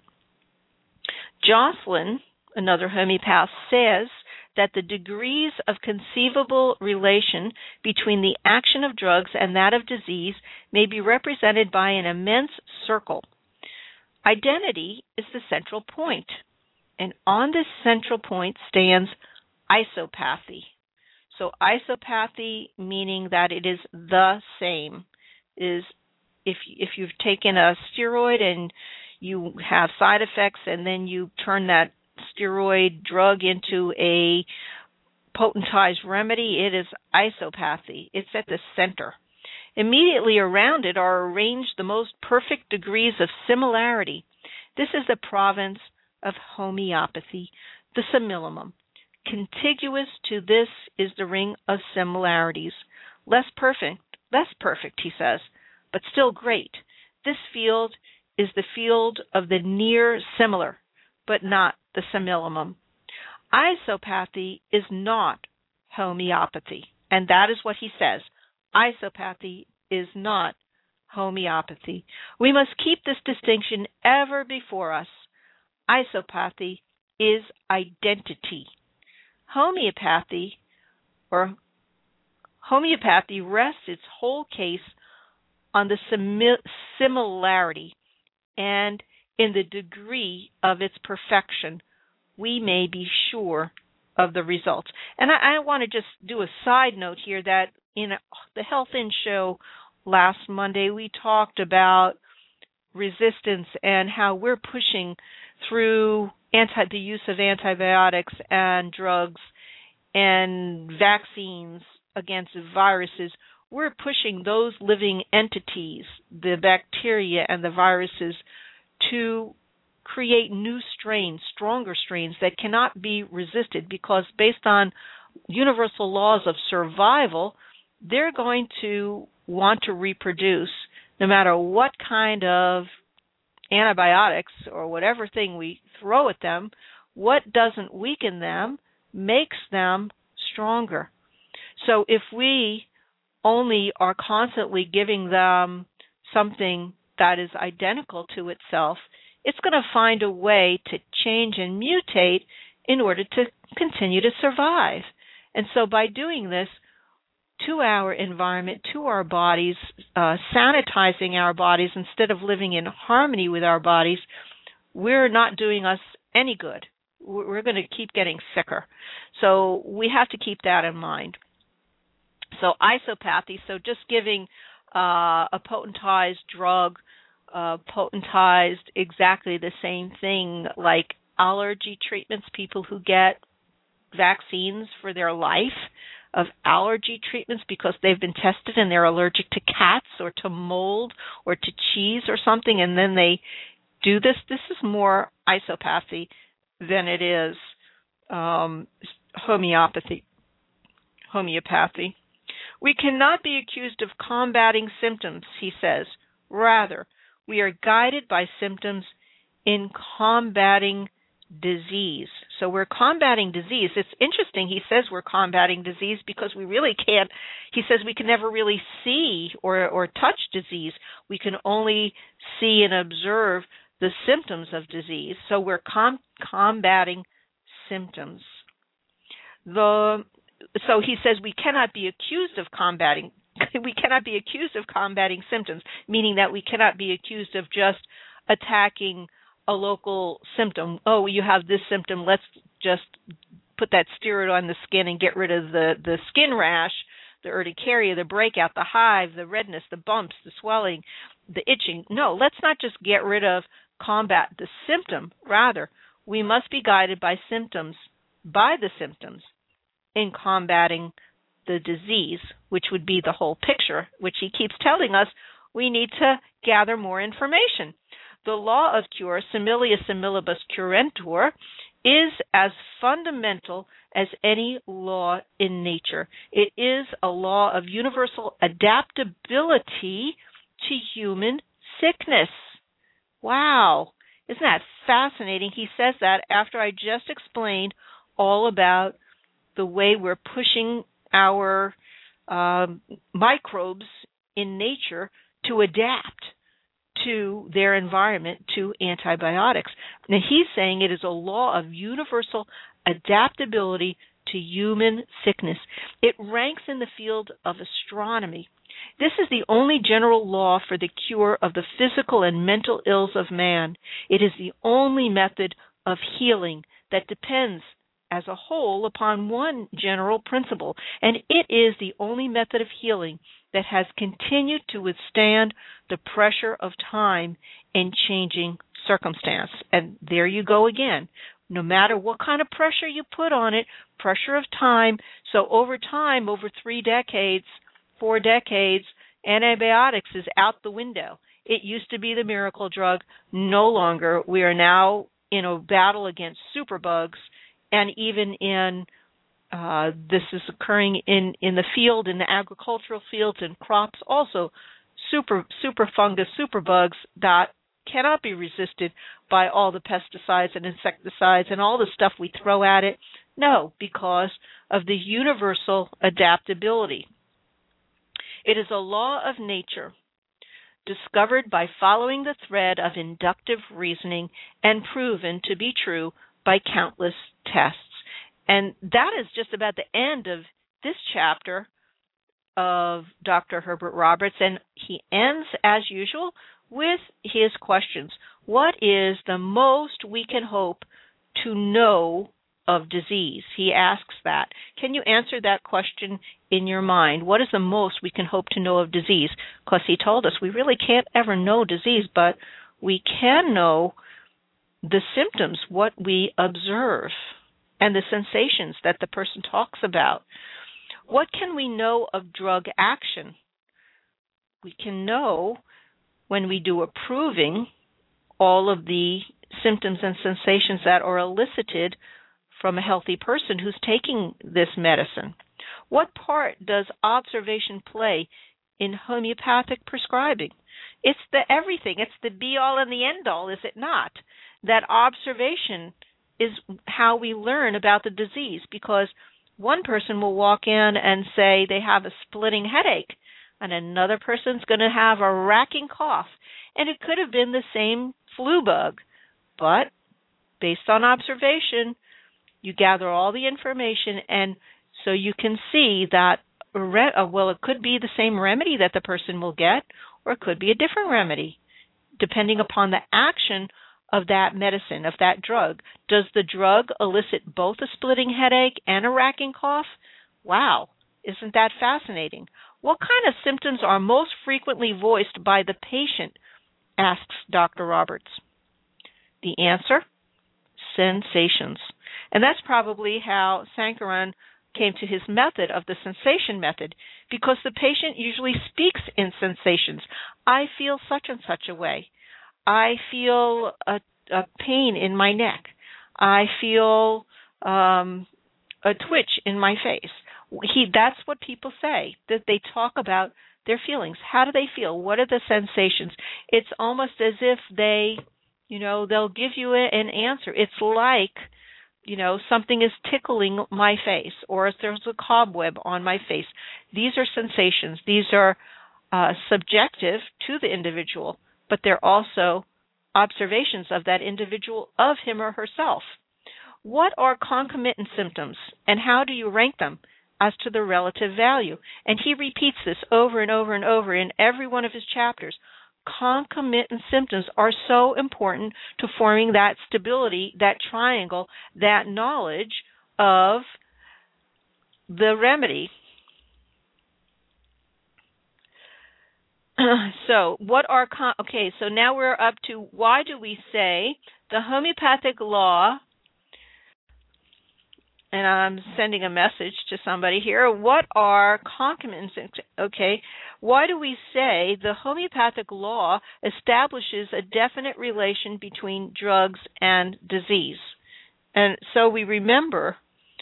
Jocelyn, another homeopath, says that the degrees of conceivable relation between the action of drugs and that of disease may be represented by an immense circle. Identity is the central point, and on this central point stands isopathy. So isopathy meaning that it is the same, is if if you've taken a steroid and you have side effects and then you turn that steroid drug into a potentized remedy, it is isopathy. It's at the center. Immediately around it are arranged the most perfect degrees of similarity. This is the province of homeopathy, the simillimum. Contiguous to this is the ring of similarities. Less perfect, less perfect, he says, but still great. This field is the field of the near similar, but not the simillimum. Isopathy is not homeopathy, and that is what he says. Isopathy is not homeopathy. We must keep this distinction ever before us. Isopathy is identity. Homeopathy, or homeopathy rests its whole case on the simi- similarity, and in the degree of its perfection, we may be sure of the results. And I, I want to just do a side note here that in the Health In show last Monday, we talked about resistance and how we're pushing through anti the use of antibiotics and drugs and vaccines against viruses. We're pushing those living entities, the bacteria and the viruses, to create new strains, stronger strains that cannot be resisted, because based on universal laws of survival, they're going to want to reproduce no matter what kind of antibiotics or whatever thing we throw at them. What doesn't weaken them makes them stronger. So if we only are constantly giving them something that is identical to itself, it's going to find a way to change and mutate in order to continue to survive. And so by doing this to our environment, to our bodies, uh, sanitizing our bodies instead of living in harmony with our bodies, we're not doing us any good. We're going to keep getting sicker. So we have to keep that in mind. So isopathy, so just giving uh, a potentized drug, uh, potentized exactly the same thing like allergy treatments, people who get vaccines for their life of allergy treatments because they've been tested and they're allergic to cats or to mold or to cheese or something, and then they do this. This is more isopathy than it is um, homeopathy. Homeopathy. We cannot be accused of combating symptoms, he says. Rather, we are guided by symptoms in combating disease. So we're combating disease. It's interesting, he says we're combating disease because we really can't, he says we can never really see or, or touch disease. We can only see and observe the symptoms of disease. So we're com- combating symptoms. The so he says we cannot be accused of combating we cannot be accused of combating symptoms, meaning that we cannot be accused of just attacking a local symptom. Oh, you have this symptom, let's just put that steroid on the skin and get rid of the, the skin rash, the urticaria, the breakout, the hive, the redness, the bumps, the swelling, the itching. No, let's not just get rid of, combat the symptom. Rather, we must be guided by symptoms, by the symptoms, in combating the disease, which would be the whole picture, which he keeps telling us we need to gather more information. The law of cure, similia similibus curentur, is as fundamental as any law in nature. It is a law of universal adaptability to human sickness. Wow. Isn't that fascinating? He says that after I just explained all about the way we're pushing our um, microbes in nature to adapt to their environment, to antibiotics. Now, he's saying it is a law of universal adaptability to human sickness. It ranks in the field of astronomy. This is the only general law for the cure of the physical and mental ills of man. It is the only method of healing that depends as a whole upon one general principle, and it is the only method of healing that has continued to withstand the pressure of time and changing circumstance. And there you go again. No matter what kind of pressure you put on it, pressure of time. So over time, over three decades, four decades, antibiotics is out the window. It used to be the miracle drug. No longer. We are now in a battle against superbugs, and even in Uh, this is occurring in, in the field, in the agricultural fields and crops, also super super fungus, super bugs that cannot be resisted by all the pesticides and insecticides and all the stuff we throw at it. No, because of the universal adaptability. It is a law of nature discovered by following the thread of inductive reasoning and proven to be true by countless tests. And that is just about the end of this chapter of Doctor Herbert Roberts. And he ends, as usual, with his questions. What is the most we can hope to know of disease? He asks that. Can you answer that question in your mind? What is the most we can hope to know of disease? Because he told us we really can't ever know disease, but we can know the symptoms, what we observe, and the sensations that the person talks about. What can we know of drug action? We can know when we do a proving all of the symptoms and sensations that are elicited from a healthy person who's taking this medicine. What part does observation play in homeopathic prescribing? It's the everything. It's the be-all and the end-all, is it not? That observation is how we learn about the disease, because one person will walk in and say they have a splitting headache, and another person's going to have a racking cough, and it could have been the same flu bug, but based on observation, you gather all the information, and so you can see that, well, it could be the same remedy that the person will get, or it could be a different remedy, depending upon the action of that medicine, of that drug. Does the drug elicit both a splitting headache and a racking cough? Wow, isn't that fascinating? What kind of symptoms are most frequently voiced by the patient, asks Doctor Roberts. The answer? Sensations. And that's probably how Sankaran came to his method of the sensation method, because the patient usually speaks in sensations. I feel such and such a way. I feel a, a pain in my neck. I feel um, a twitch in my face. He, that's what people say, that they talk about their feelings. How do they feel? What are the sensations? It's almost as if they, you know, they'll give you a, an answer. It's like, you know, something is tickling my face, or if there's a cobweb on my face. These are sensations. These are uh, subjective to the individual, but they're also observations of that individual, of him or herself. what are concomitant symptoms and how do you rank them as to the relative value? And he repeats this over and over and over in every one of his chapters. Concomitant symptoms are so important to forming that stability, that triangle, that knowledge of the remedy. So what are, con- okay, so now we're up to why do we say the homeopathic law, and I'm sending a message to somebody here, what are concomitants, okay, why do we say the homeopathic law establishes a definite relation between drugs and disease? And so we remember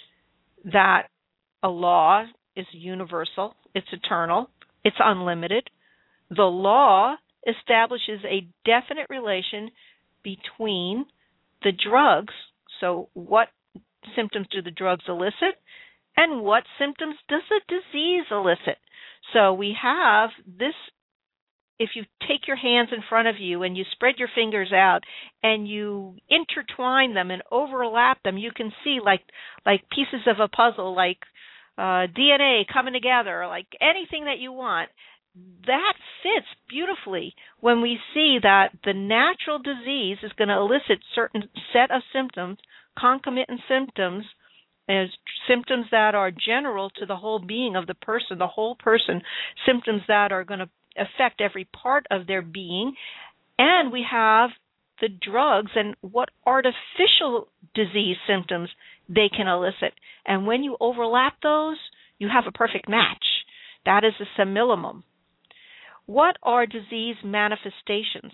that a law is universal, it's eternal, it's unlimited. The law establishes a definite relation between the drugs, so what symptoms do the drugs elicit, and what symptoms does the disease elicit? So we have this, if you take your hands in front of you and you spread your fingers out and you intertwine them and overlap them, you can see like like pieces of a puzzle, like uh, D N A coming together, like anything that you want. That fits beautifully when we see that the natural disease is going to elicit certain set of symptoms, concomitant symptoms, as symptoms that are general to the whole being of the person, the whole person, symptoms that are going to affect every part of their being. And we have the drugs and what artificial disease symptoms they can elicit. And when you overlap those, you have a perfect match. That is a simillimum. What are disease manifestations?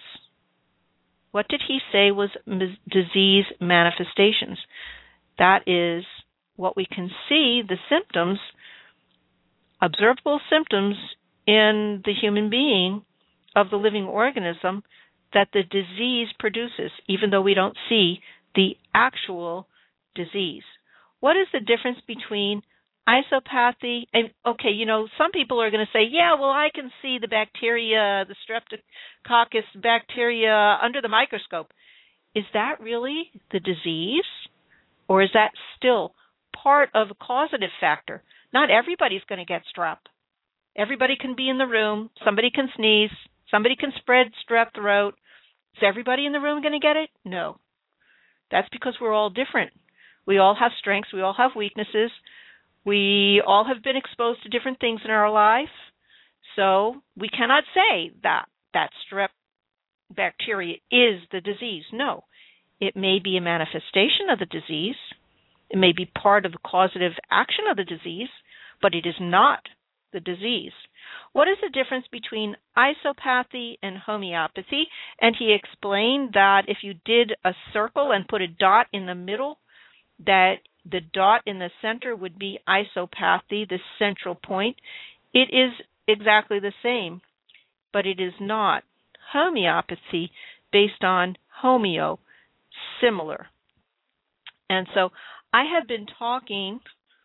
What did he say was disease manifestations? That is what we can see, the symptoms, observable symptoms in the human being of the living organism that the disease produces, even though we don't see the actual disease. What is the difference between isopathy? And okay, you know, some people are going to say, yeah, well, I can see the bacteria, the streptococcus bacteria under the microscope. Is that really the disease? Or is that still part of a causative factor? Not everybody's going to get strep. Everybody can be in the room. Somebody can sneeze. Somebody can spread strep throat. Is everybody in the room going to get it? No. That's because we're all different. We all have strengths. We all have weaknesses. We all have been exposed to different things in our life. So we cannot say that that strep bacteria is the disease. No. It may be a manifestation of the disease. It may be part of the causative action of the disease, but it is not the disease. What is the difference between isopathy and homeopathy? And he explained that if you did a circle and put a dot in the middle, that the dot in the center would be isopathy, the central point. It is exactly the same, but it is not homeopathy based on homeo, similar. And so I have been talking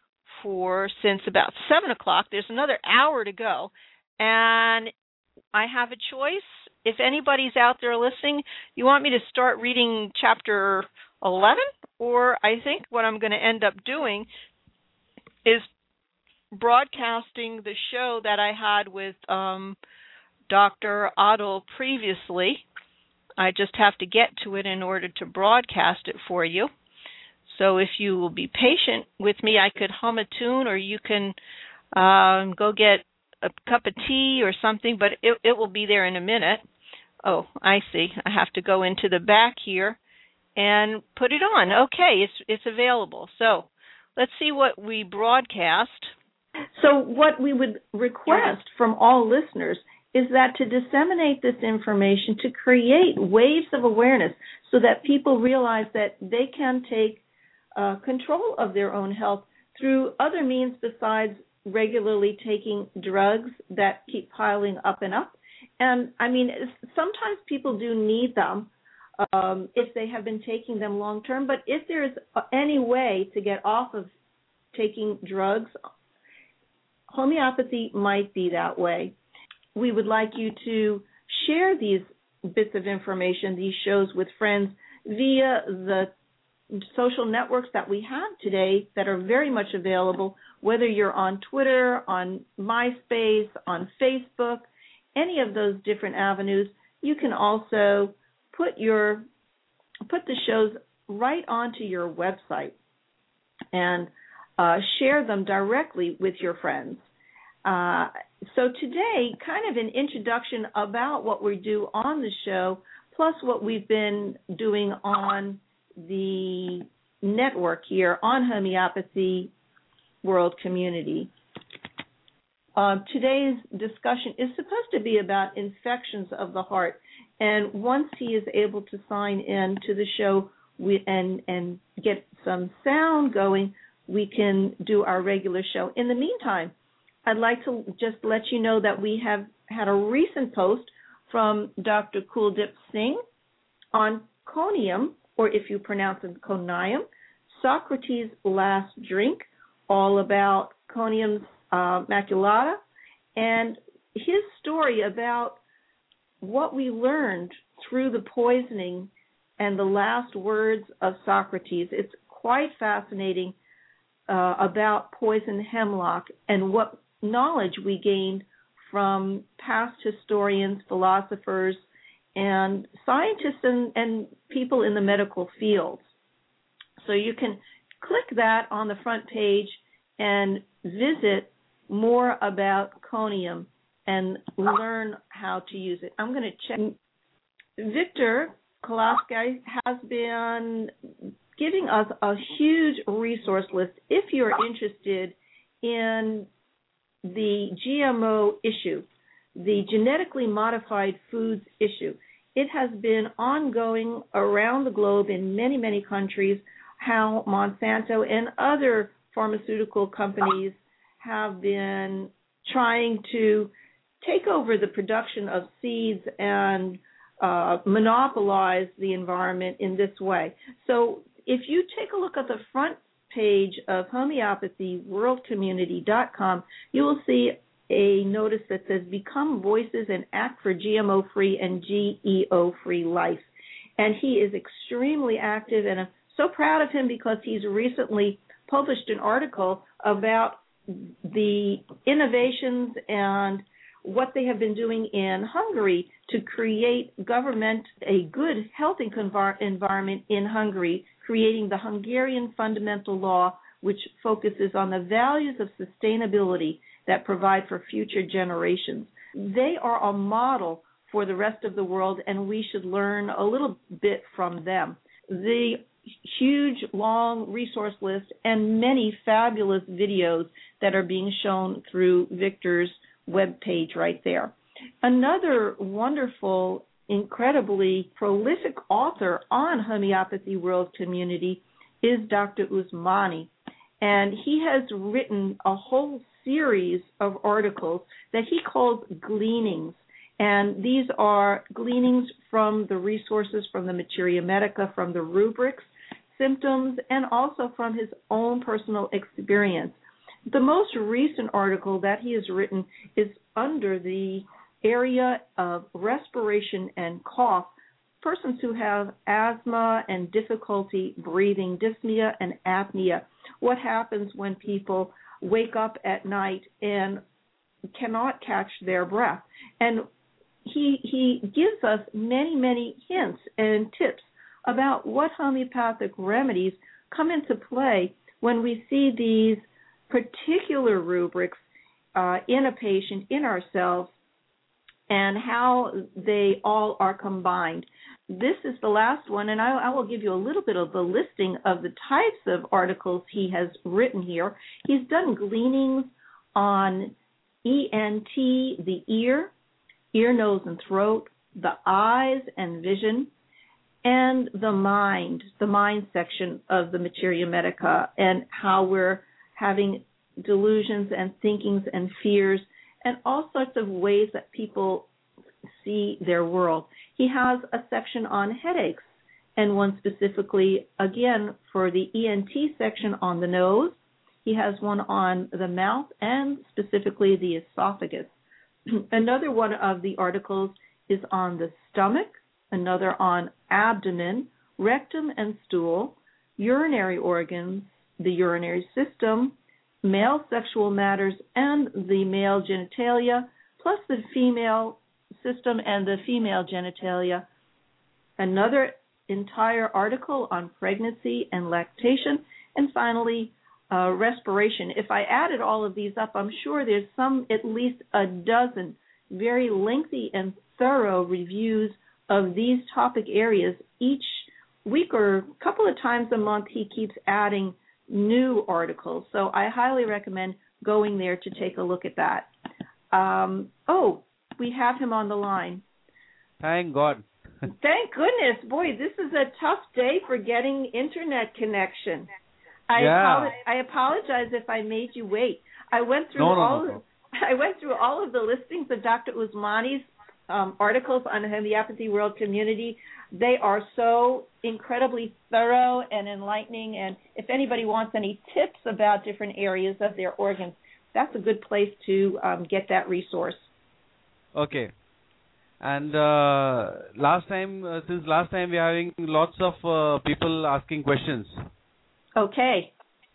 for since about seven o'clock. There's another hour to go, and I have a choice. If anybody's out there listening, you want me to start reading chapter eleven, or I think what I'm going to end up doing is broadcasting the show that I had with um, Doctor Otto previously. I just have to get to it in order to broadcast it for you. So if you will be patient with me, I could hum a tune, or you can um, go get a cup of tea or something, but it, it will be there in a minute. Oh, I see. I have to go into the back here and put it on. Okay, it's it's available. So let's see what we broadcast. So what we would request from all listeners is that to disseminate this information, to create waves of awareness so that people realize that they can take uh, control of their own health through other means besides regularly taking drugs that keep piling up and up. And, I mean, sometimes people do need them um, if they have been taking them long term, but if there's any way to get off of taking drugs, homeopathy might be that way. We would like you to share these bits of information, these shows with friends via the social networks that we have today that are very much available, whether you're on Twitter, on MySpace, on Facebook, any of those different avenues, you can also put your put the shows right onto your website and uh, share them directly with your friends. Uh, so today, kind of an introduction about what we do on the show, plus what we've been doing on the network here on Homeopathy World Community. Uh, today's discussion is supposed to be about infections of the heart, and once he is able to sign in to the show we, and, and get some sound going, we can do our regular show. In the meantime, I'd like to just let you know that we have had a recent post from Doctor Kuldeep Singh on conium, or if you pronounce it conium, Socrates' last drink, all about conium uh, maculata, and his story about what we learned through the poisoning and the last words of Socrates. It's quite fascinating uh, about poison hemlock and what knowledge we gained from past historians, philosophers, and scientists and, and people in the medical fields. So you can click that on the front page and visit more about conium and learn how to use it. I'm going to check. Victor Kolaski has been giving us a huge resource list if you're interested in the G M O issue, the genetically modified foods issue. It has been ongoing around the globe in many, many countries, how Monsanto and other pharmaceutical companies have been trying to take over the production of seeds and uh, monopolize the environment in this way. So if you take a look at the front page of homeopathy world community dot com, you will see a notice that says Become Voices and Act for G M O-Free and G E O-Free Life. And he is extremely active, and I'm so proud of him because he's recently published an article about the innovations and what they have been doing in Hungary to create government, a good, healthy environment in Hungary, creating the Hungarian Fundamental Law, which focuses on the values of sustainability that provide for future generations. They are a model for the rest of the world, and we should learn a little bit from them. The huge, long resource list and many fabulous videos that are being shown through Victor's webpage right there. Another wonderful, incredibly prolific author on Homeopathy World Community is Doctor Usmani, and he has written a whole series of articles that he calls Gleanings, and these are gleanings from the resources from the Materia Medica, from the rubrics, symptoms, and also from his own personal experience. The most recent article that he has written is under the area of respiration and cough, persons who have asthma and difficulty breathing, dyspnea and apnea. What happens when people wake up at night and cannot catch their breath? And he he gives us many, many hints and tips about what homeopathic remedies come into play when we see these particular rubrics uh, in a patient, in ourselves, and how they all are combined. This is the last one, and I, I will give you a little bit of the listing of the types of articles he has written here. He's done gleanings on E N T, the ear, ear, nose, and throat, the eyes and vision, and the mind, the mind section of the Materia Medica, and how we're having delusions and thinkings and fears and all sorts of ways that people see their world. He has a section on headaches, and one specifically, again, for the E N T section on the nose. He has one on the mouth and specifically the esophagus. Another one of the articles is on the stomach, another on abdomen, rectum and stool, urinary organs, the urinary system, male sexual matters, and the male genitalia, plus the female system and the female genitalia. Another entire article on pregnancy and lactation, and finally, uh, respiration. If I added all of these up, I'm sure there's some, at least a dozen, very lengthy and thorough reviews of these topic areas. Each week or a couple of times a month, he keeps adding new articles. So I highly recommend going there to take a look at that. Um, oh, we have him on the line. Thank God. Thank goodness. Boy, this is a tough day for getting internet connection. I, yeah. apolo- I apologize if I made you wait. I went through no, no, all no, no. Of, I went through all of the listings of Doctor Usmani's um, articles on the Homeopathy World Community. They are so incredibly thorough and enlightening, and if anybody wants any tips about different areas of their organs, that's a good place to um, get that resource. Okay. And uh, last time, uh, since last time, we are having lots of uh, people asking questions. Okay.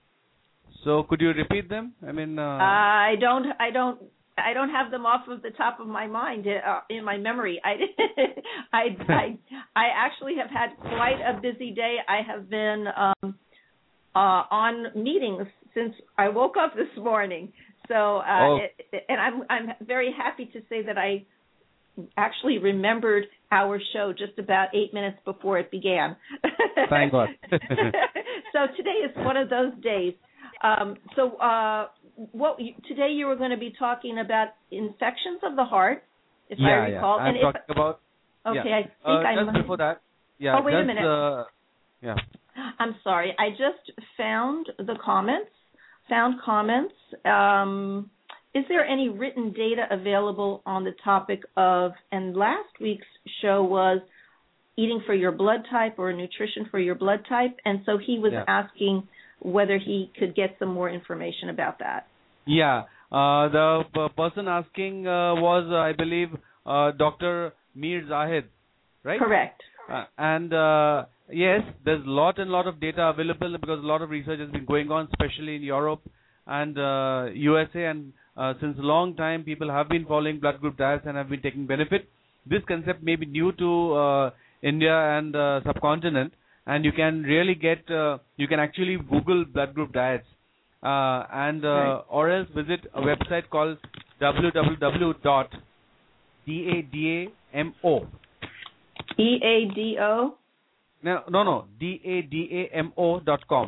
So could you repeat them? I mean, uh, I don't, I don't, I don't have them off of the top of my mind uh, in my memory. I, I, I, I actually have had quite a busy day. I have been um, uh, on meetings since I woke up this morning. So, uh, oh. it, and I'm, I'm very happy to say that I actually remembered our show just about eight minutes before it began. Thank God. So today is one of those days. Um, so uh, what you, today you were going to be talking about infections of the heart, if yeah, I recall. Yeah, I'm and talking if, about. Okay, yeah. I think uh, I'm. Just before that. Yeah. Oh, wait just, a minute. Uh, yeah. I'm sorry. I just found the comments. Found comments. Um, Is there any written data available on the topic of, and last week's show was eating for your blood type or nutrition for your blood type, and so he was yeah. asking whether he could get some more information about that. Yeah, uh, the p- person asking uh, was, uh, I believe, uh, Doctor Mir Zahid, right? Correct. Uh, and uh, yes, there's a lot and lot of data available because a lot of research has been going on, especially in Europe and uh, U S A, and Uh, since a long time, people have been following blood group diets and have been taking benefit. This concept may be new to uh, India and uh, subcontinent, and you can really get, uh, you can actually Google blood group diets, uh, and uh, right. or else visit a website called w w w dot dadamo. E A D O? No, no, no, dadamo dot com.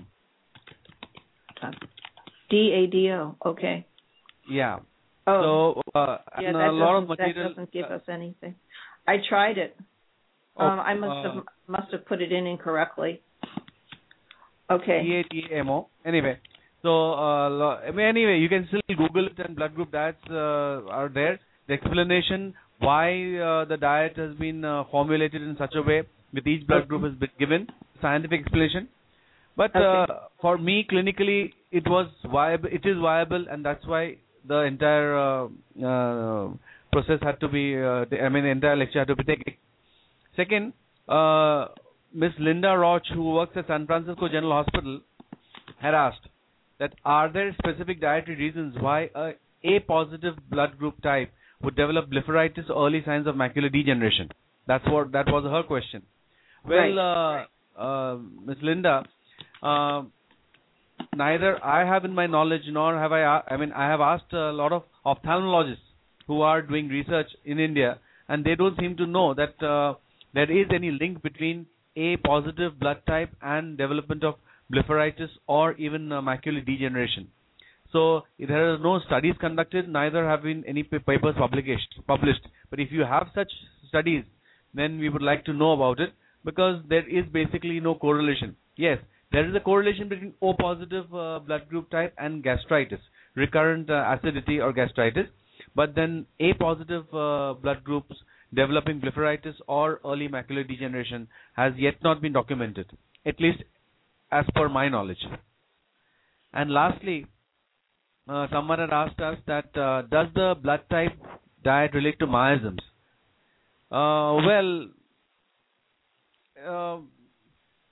D A D O, okay. Yeah. Oh. So uh, yeah, a that lot of that material doesn't give uh, us anything. I tried it. Oh, um, I must have uh, must have put it in incorrectly. Okay. D A T M O. Anyway, so uh, lo- I mean, anyway, you can still Google it, and blood group diets uh, are there. The explanation why uh, the diet has been uh, formulated in such a way with each blood okay. group has been given, scientific explanation. But okay. uh, for me, clinically, it was viable. It is viable, and that's why the entire uh, uh, process had to be. Uh, I mean, the entire lecture had to be taken. Second, uh, Miss Linda Roach, who works at San Francisco General Hospital, had asked that are there specific dietary reasons why a A-positive blood group type would develop blepharitis or early signs of macular degeneration? That's what that was her question. Well, right. uh, uh, Miss Linda, uh, neither I have in my knowledge nor have I. I mean, I have asked a lot of ophthalmologists who are doing research in India, and they don't seem to know that uh, there is any link between A-positive blood type and development of blepharitis or even uh, macular degeneration. So there are no studies conducted, neither have been any papers published. Published. But if you have such studies, then we would like to know about it, because there is basically no correlation. Yes, there is a correlation between O-positive uh, blood group type and gastritis, recurrent uh, acidity or gastritis. But then A-positive uh, blood groups developing blepharitis or early macular degeneration has yet not been documented, at least as per my knowledge. And lastly, uh, someone had asked us that uh, does the blood type diet relate to miasms? Uh, well, uh,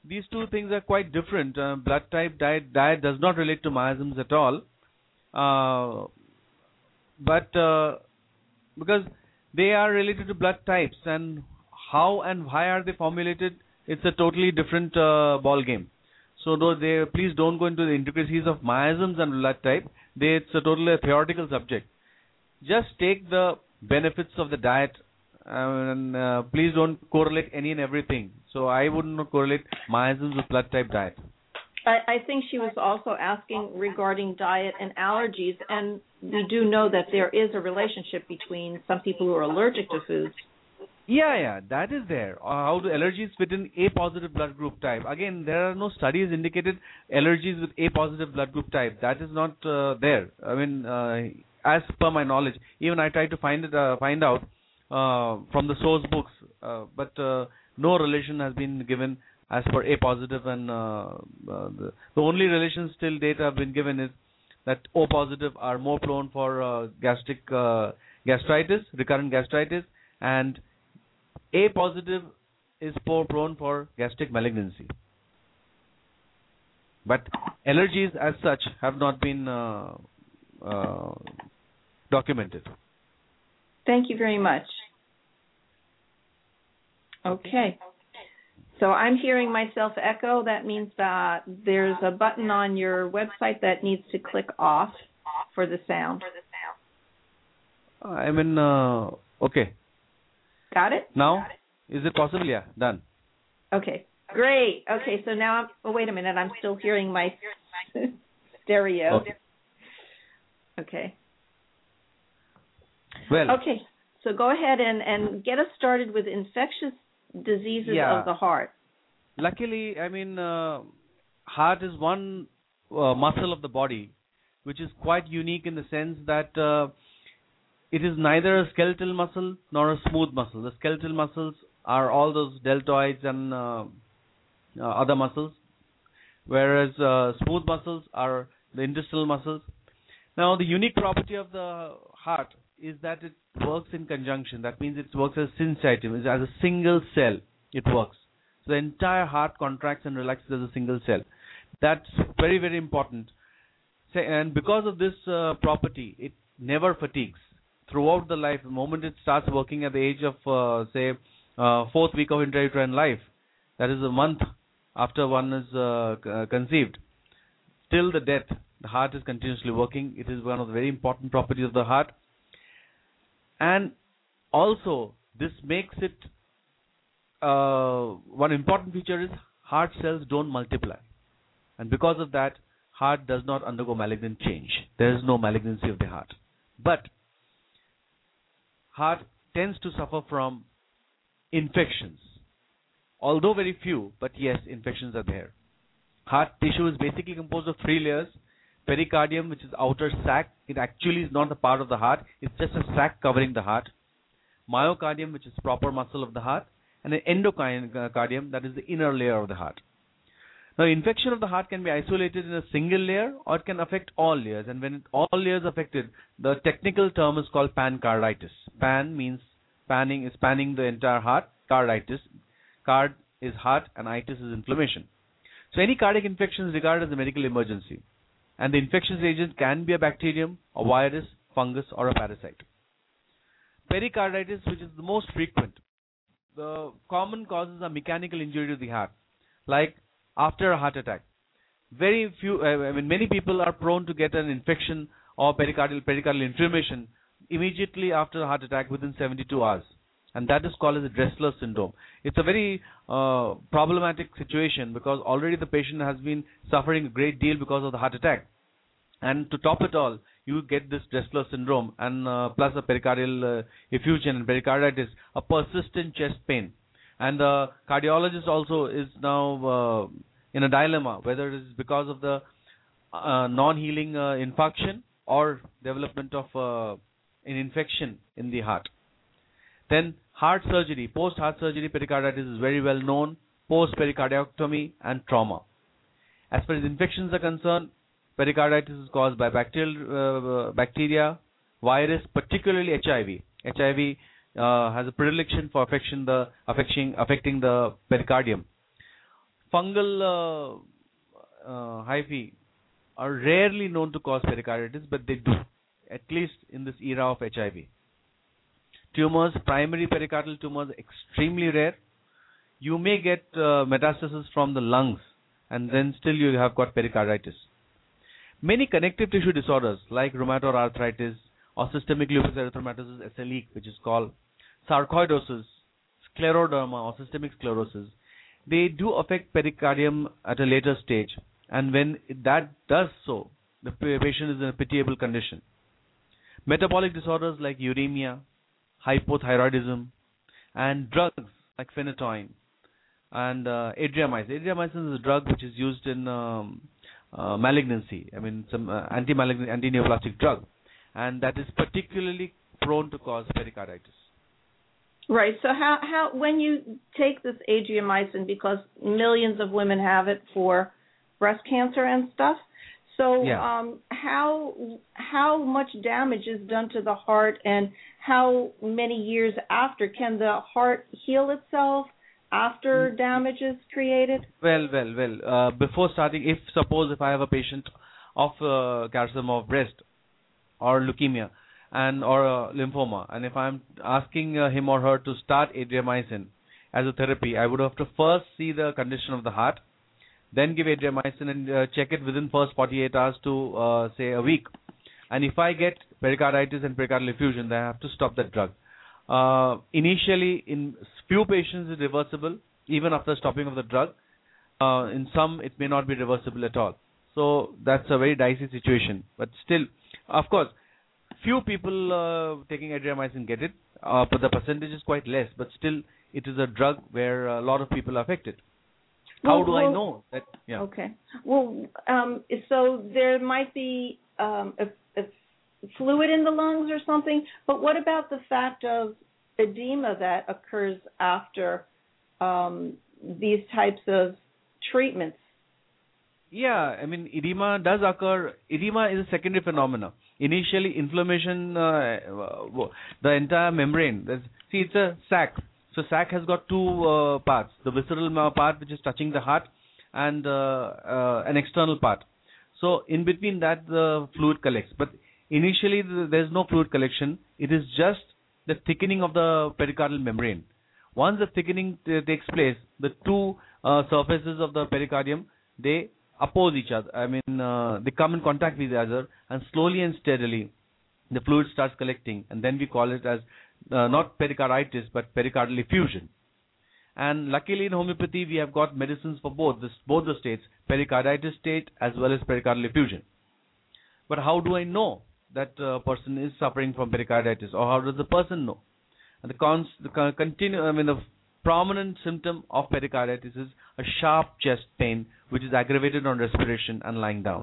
these two things are quite different. Uh, blood type, diet, diet does not relate to miasms at all. Uh, but uh, because they are related to blood types, and how and why are they formulated, it's a totally different uh, ball game. So though they, please don't go into the intricacies of miasms and blood type. They, it's a totally a theoretical subject. Just take the benefits of the diet, and uh, please don't correlate any and everything. So I wouldn't correlate miasms with blood type diet. I, I think she was also asking regarding diet and allergies, and we do know that there is a relationship between some people who are allergic to foods. Yeah, yeah, that is there. Uh, how do allergies fit in A positive blood group type? Again, there are no studies indicated allergies with A positive blood group type. That is not uh, there. I mean, uh, as per my knowledge, even I tried to find it, uh, find out uh, from the source books, uh, but uh, no relation has been given as per A positive, and uh, uh, the, the only relation still data have been given is that O positive are more prone for uh, gastric uh, gastritis, recurrent gastritis, and A positive is more prone for gastric malignancy. But allergies as such have not been uh, uh, documented. Thank you very much. Okay. So I'm hearing myself echo. That means that there's a button on your website that needs to click off for the sound. I mean, uh, okay. Got it? Now, is it possible? Yeah, done. Okay, great. Okay, so now, I'm, oh, wait a minute. I'm still hearing my stereo. Okay. Okay. Well. Okay, so go ahead and, and get us started with infectious diseases yeah. of the heart. Luckily, I mean, uh, heart is one uh, muscle of the body which is quite unique in the sense that uh, it is neither a skeletal muscle nor a smooth muscle. The skeletal muscles are all those deltoids and uh, uh, other muscles, whereas uh, smooth muscles are the interstitial muscles. Now, the unique property of the heart is that it works in conjunction. That means it works as syncytium, as a single cell. It works. So the entire heart contracts and relaxes as a single cell. That's very, very important. And because of this uh, property, it never fatigues. Throughout the life, the moment it starts working at the age of, uh, say, uh, fourth week of intrauterine life, that is a month after one is uh, c- conceived, till the death, the heart is continuously working. It is one of the very important properties of the heart. And also, this makes it, uh, one important feature is heart cells don't multiply. And because of that, heart does not undergo malignant change. There is no malignancy of the heart. But heart tends to suffer from infections. Although very few, but yes, infections are there. Heart tissue is basically composed of three layers. Pericardium, which is outer sac, it actually is not a part of the heart. It's just a sac covering the heart. Myocardium, which is proper muscle of the heart. And an endocardium, that is the inner layer of the heart. Now, infection of the heart can be isolated in a single layer, or it can affect all layers. And when it, all layers are affected, the technical term is called pancarditis. Pan means panning, is panning the entire heart. Carditis. Card is heart, and itis is inflammation. So any cardiac infection is regarded as a medical emergency. And the infectious agent can be a bacterium, a virus, fungus, or a parasite. Pericarditis, which is the most frequent. The common causes are mechanical injury to the heart, like after a heart attack. Very few, I mean, many people are prone to get an infection or pericardial pericardial inflammation immediately after a heart attack within seventy-two hours. And that is called as a Dressler syndrome. It's a very uh, problematic situation because already the patient has been suffering a great deal because of the heart attack. And to top it all, you get this Dressler syndrome and uh, plus a pericardial uh, effusion and pericarditis, a persistent chest pain. And the cardiologist also is now uh, in a dilemma, whether it is because of the uh, non-healing uh, infarction or development of uh, an infection in the heart. Then heart surgery, post-heart surgery pericarditis is very well known, post-pericardiectomy and trauma. As far as infections are concerned, pericarditis is caused by bacterial uh, bacteria, virus, particularly H I V. H I V uh, has a predilection for affection the affecting affecting the pericardium. fungal uh, uh, hyphae are rarely known to cause pericarditis, but they do, at least in this era of H I V. Tumors, primary pericardial tumors, extremely rare. You may get uh, metastasis from the lungs, and then still you have got pericarditis. Many connective tissue disorders like rheumatoid arthritis or systemic lupus erythematosus, S L E, which is called sarcoidosis, scleroderma or systemic sclerosis, they do affect pericardium at a later stage, and when that does so, the patient is in a pitiable condition. Metabolic disorders like uremia, hypothyroidism, and drugs like phenytoin and uh, adriamycin. Adriamycin is a drug which is used in um, uh, malignancy. I mean, some uh, anti-malignant, anti-neoplastic drug, and that is particularly prone to cause pericarditis. Right. So how how when you take this adriamycin, because millions of women have it for breast cancer and stuff. So yeah. um, how how much damage is done to the heart, and how many years after can the heart heal itself after damage is created? Well, well, well. Uh, before starting, if suppose if I have a patient of uh, carcinoma of breast or leukemia and or uh, lymphoma, and if I'm asking uh, him or her to start adriamycin as a therapy, I would have to first see the condition of the heart, then give adriamycin and uh, check it within first forty-eight hours to uh, say a week. And if I get pericarditis and pericardial effusion, then I have to stop that drug. Uh, initially, in few patients, it's reversible even after stopping of the drug. Uh, in some, it may not be reversible at all. So that's a very dicey situation. But still, of course, few people uh, taking adriamycin get it, uh, but the percentage is quite less. But still, it is a drug where a lot of people are affected. How Well, do well, I know that? Yeah. Okay. Well, um, so there might be um, a, a fluid in the lungs or something, but what about the fact of edema that occurs after um, these types of treatments? Yeah, I mean, edema does occur. Edema is a secondary phenomena. Initially, inflammation, uh, the entire membrane. There's, see, it's a sac. So sac has got two uh, parts, the visceral part which is touching the heart, and uh, uh, an external part. So in between that the fluid collects. But initially the, there is no fluid collection. It is just the thickening of the pericardial membrane. Once the thickening t- takes place, the two uh, surfaces of the pericardium, they oppose each other. I mean, uh, they come in contact with each other, and slowly and steadily the fluid starts collecting, and then we call it as Uh, not pericarditis, but pericardial effusion. And luckily in homeopathy, we have got medicines for both this, both the states, pericarditis state as well as pericardial effusion. But how do I know that a uh, person is suffering from pericarditis, or how does the person know? And the, cons, the con- continue, I mean, the prominent symptom of pericarditis is a sharp chest pain, which is aggravated on respiration and lying down.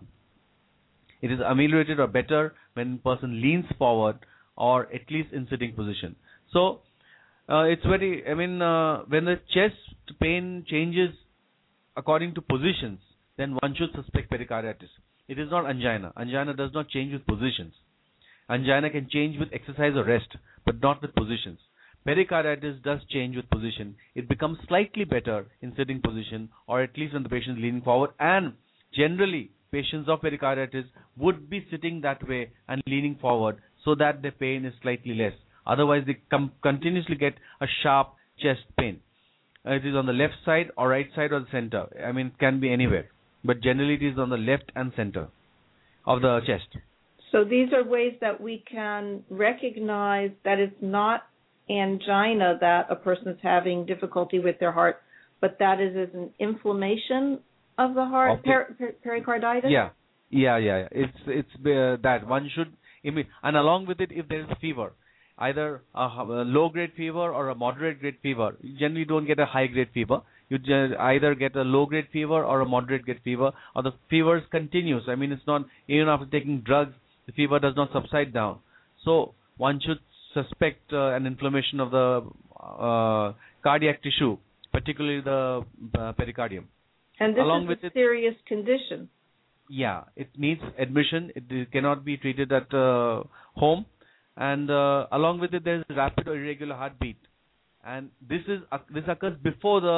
It is ameliorated or better when a person leans forward, or at least in sitting position. So uh, it's very, I mean, uh, when the chest pain changes according to positions, then one should suspect pericarditis. It is not angina. Angina does not change with positions. Angina can change with exercise or rest, but not with positions. Pericarditis does change with position. It becomes slightly better in sitting position, or at least when the patient is leaning forward. And generally, patients of pericarditis would be sitting that way and leaning forward, so that the pain is slightly less. Otherwise, they com- continuously get a sharp chest pain. Uh, it is on the left side or right side or the center. I mean, it can be anywhere. But generally, it is on the left and center of the chest. So these are ways that we can recognize that it's not angina that a person is having difficulty with their heart, but that is, is an inflammation of the heart, of the, per- per- pericarditis? Yeah, yeah, yeah. yeah. It's, it's uh, that. One should... And along with it, if there is a fever, either a, a low-grade fever or a moderate-grade fever, you generally don't get a high-grade fever. You either get a low-grade fever or a moderate-grade fever, or the fever continues. I mean, it's not, even after taking drugs, the fever does not subside down. So one should suspect uh, an inflammation of the uh, cardiac tissue, particularly the uh, pericardium. And this along is with a it, serious condition. Yeah, it needs admission. It, it cannot be treated at uh, home. And uh, along with it, there is rapid or irregular heartbeat. And this is uh, this occurs before the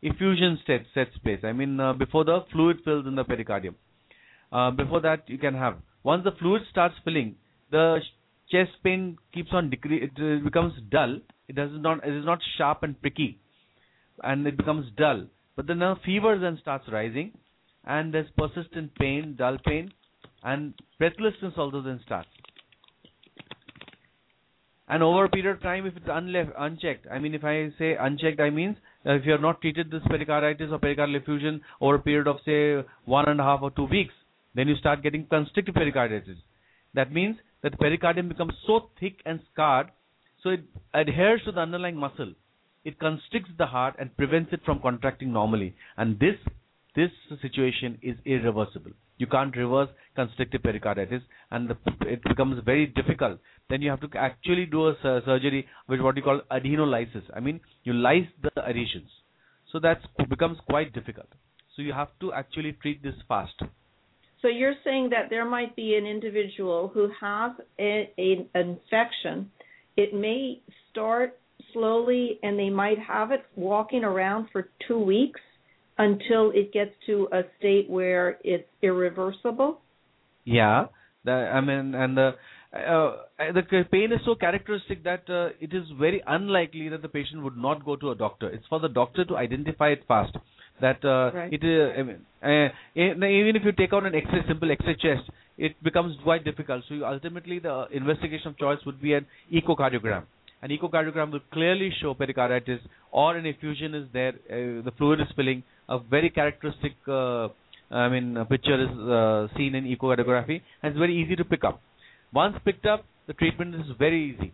effusion sets, sets place. I mean, uh, before the fluid fills in the pericardium. Uh, before that, you can have. Once the fluid starts filling, the chest pain keeps on decrease. It uh, becomes dull. It does not. It is not sharp and pricky, and it becomes dull. But then the fever then starts rising, and there's persistent pain, dull pain, and breathlessness also then starts. And over a period of time, if it's unleft, unchecked, I mean, if I say unchecked, I mean uh, if you have not treated this pericarditis or pericardial effusion over a period of, say, one and a half or two weeks, then you start getting constrictive pericarditis. That means that the pericardium becomes so thick and scarred, so it adheres to the underlying muscle. It constricts the heart and prevents it from contracting normally. And this this situation is irreversible. You can't reverse constrictive pericarditis, and the, it becomes very difficult. Then you have to actually do a sur- surgery, which is what you call adenolysis. I mean, you lyse the adhesions. So that becomes quite difficult. So you have to actually treat this fast. So you're saying that there might be an individual who has a, a, an infection. It may start slowly, and they might have it walking around for two weeks until it gets to a state where it's irreversible? Yeah. The, I mean, and the, uh, the pain is so characteristic that uh, it is very unlikely that the patient would not go to a doctor. It's for the doctor to identify it fast. That uh, right. it uh, I mean, uh, even if you take out an X-ray, simple X-ray chest, it becomes quite difficult. So you, ultimately, the investigation of choice would be an echocardiogram. An echocardiogram will clearly show pericarditis or an effusion is there. Uh, the fluid is filling. A very characteristic, uh, I mean, picture is uh, seen in echocardiography, and it's very easy to pick up. Once picked up, the treatment is very easy.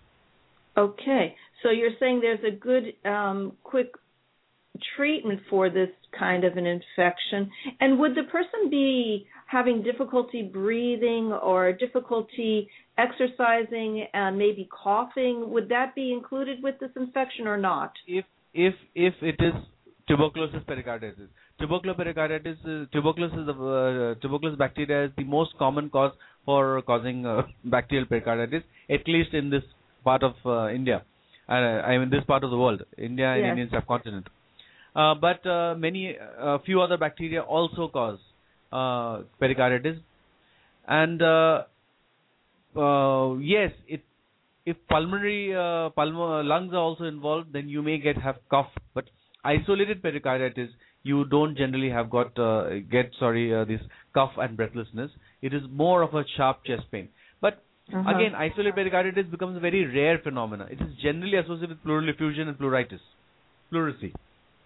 Okay, so you're saying there's a good, um, quick treatment for this kind of an infection. And would the person be having difficulty breathing or difficulty exercising and maybe coughing? Would that be included with this infection or not? If if if it is tuberculosis pericarditis, tuberculosis pericarditis, is, tuberculosis is the uh, tuberculosis bacteria is the most common cause for causing uh, bacterial pericarditis, at least in this part of uh, India. Uh, I mean, this part of the world, India and yes. Indian subcontinent. Uh, but uh, many, a uh, few other bacteria also cause uh, pericarditis, and uh, uh, yes, it, if pulmonary uh, pulmo- lungs are also involved, then you may get have cough. But isolated pericarditis, you don't generally have got uh, get sorry uh, this cough and breathlessness. It is more of a sharp chest pain. But uh-huh. again, isolated pericarditis becomes a very rare phenomena. It is generally associated with pleural effusion and pleuritis, pleurisy.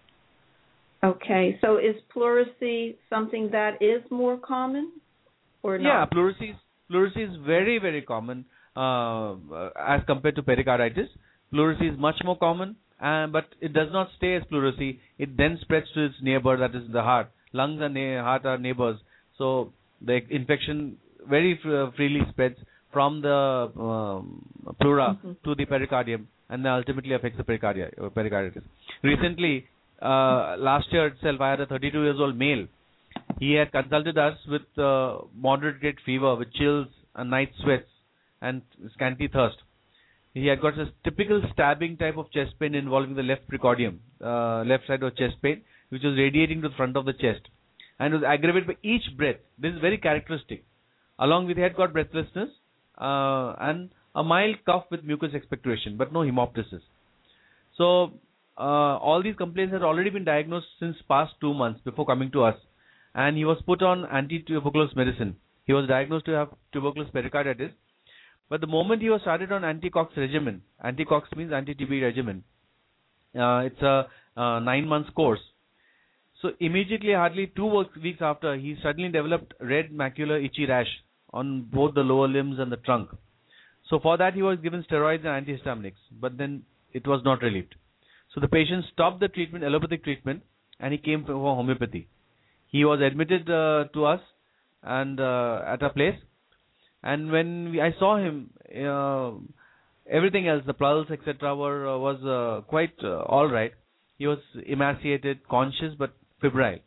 Okay, so is pleurisy something that is more common or not? Yeah, pleurisy, pleurisy is very, very common uh, as compared to pericarditis. Pleurisy is much more common, uh, but it does not stay as pleurisy. It then spreads to its neighbor, that is the heart. Lungs and na- heart are neighbors, so the infection very f- freely spreads from the um, pleura mm-hmm. to the pericardium, and then ultimately affects the pericardia, uh, pericarditis. Recently, Uh, last year itself, I had a thirty-two years old male. He had consulted us with uh, moderate grade fever, with chills and night sweats and scanty thirst. He had got a typical stabbing type of chest pain involving the left precordium, uh, left side of chest pain, which was radiating to the front of the chest, and was aggravated by each breath. This is very characteristic. Along with, he had got breathlessness uh, and a mild cough with mucus expectoration, but no hemoptysis. So, Uh, all these complaints had already been diagnosed since past two months before coming to us, and he was put on anti-tuberculosis medicine. He was diagnosed to have tuberculosis pericarditis, but the moment he was started on anti-cox regimen, anti-cox means anti-T B regimen, uh, it's a uh, nine months course. So immediately, hardly two weeks after, he suddenly developed red macular itchy rash on both the lower limbs and the trunk. So for that, he was given steroids and antihistaminics, but then it was not relieved. So the patient stopped the treatment, allopathic treatment, and he came for homeopathy. He was admitted uh, to us and uh, at a place, and when we, I saw him, uh, everything else, the pulse, et cetera, were uh, was uh, quite uh, all right. He was emaciated, conscious, but febrile,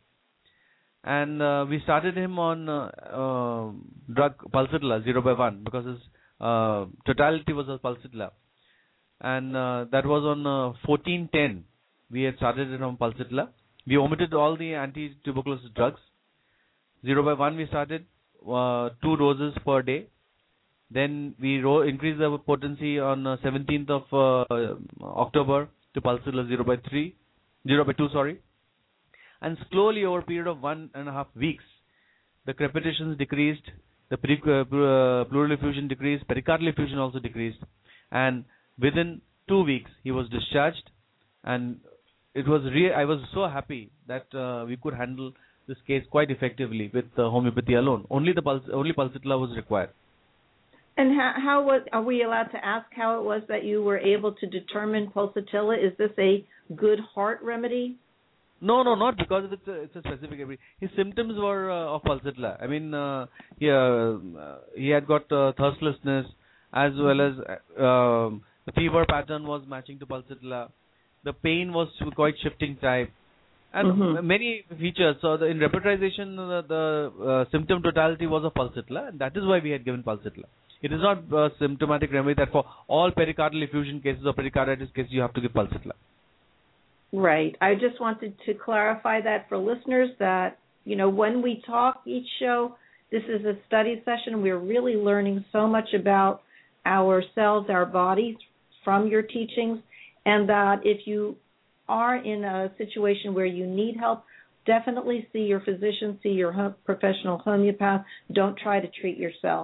and uh, we started him on uh, uh, drug Pulsatilla zero by one because his uh, totality was a Pulsatilla. And uh, that was on uh, fourteen ten. We had started it on Pulsatilla, We omitted all the anti-tuberculosis drugs. zero by one we started, uh, two doses per day. Then we ro- increased the potency on uh, seventeenth of uh, October to Pulsatilla zero by three, zero by two, sorry. And slowly over a period of one and a half weeks, the crepitations decreased, the pre- uh, pleural effusion decreased, pericardial effusion also decreased. And within two weeks, he was discharged. And it was re- I was so happy that uh, we could handle this case quite effectively with uh, homeopathy alone. Only the Puls- only Pulsatilla was required. And how, how was, are we allowed to ask how it was that you were able to determine Pulsatilla? Is this a good heart remedy? No, no, not because it's a, it's a specific remedy. His symptoms were uh, of Pulsatilla. I mean, uh, he, uh, he had got uh, thirstlessness as well as uh, the fever pattern was matching to Pulsatilla. The pain was quite shifting type. And mm-hmm. many features. So the, in repertorization, uh, the uh, symptom totality was of Pulsatilla, and that is why we had given Pulsatilla. It is not a symptomatic remedy that for all pericardial effusion cases or pericarditis cases you have to give Pulsatilla. Right. I just wanted to clarify that for listeners that, you know, when we talk each show, this is a study session. We're really learning so much about ourselves, our bodies from your teachings, and that if you are in a situation where you need help, definitely see your physician, see your home, professional homeopath. Don't try to treat yourself.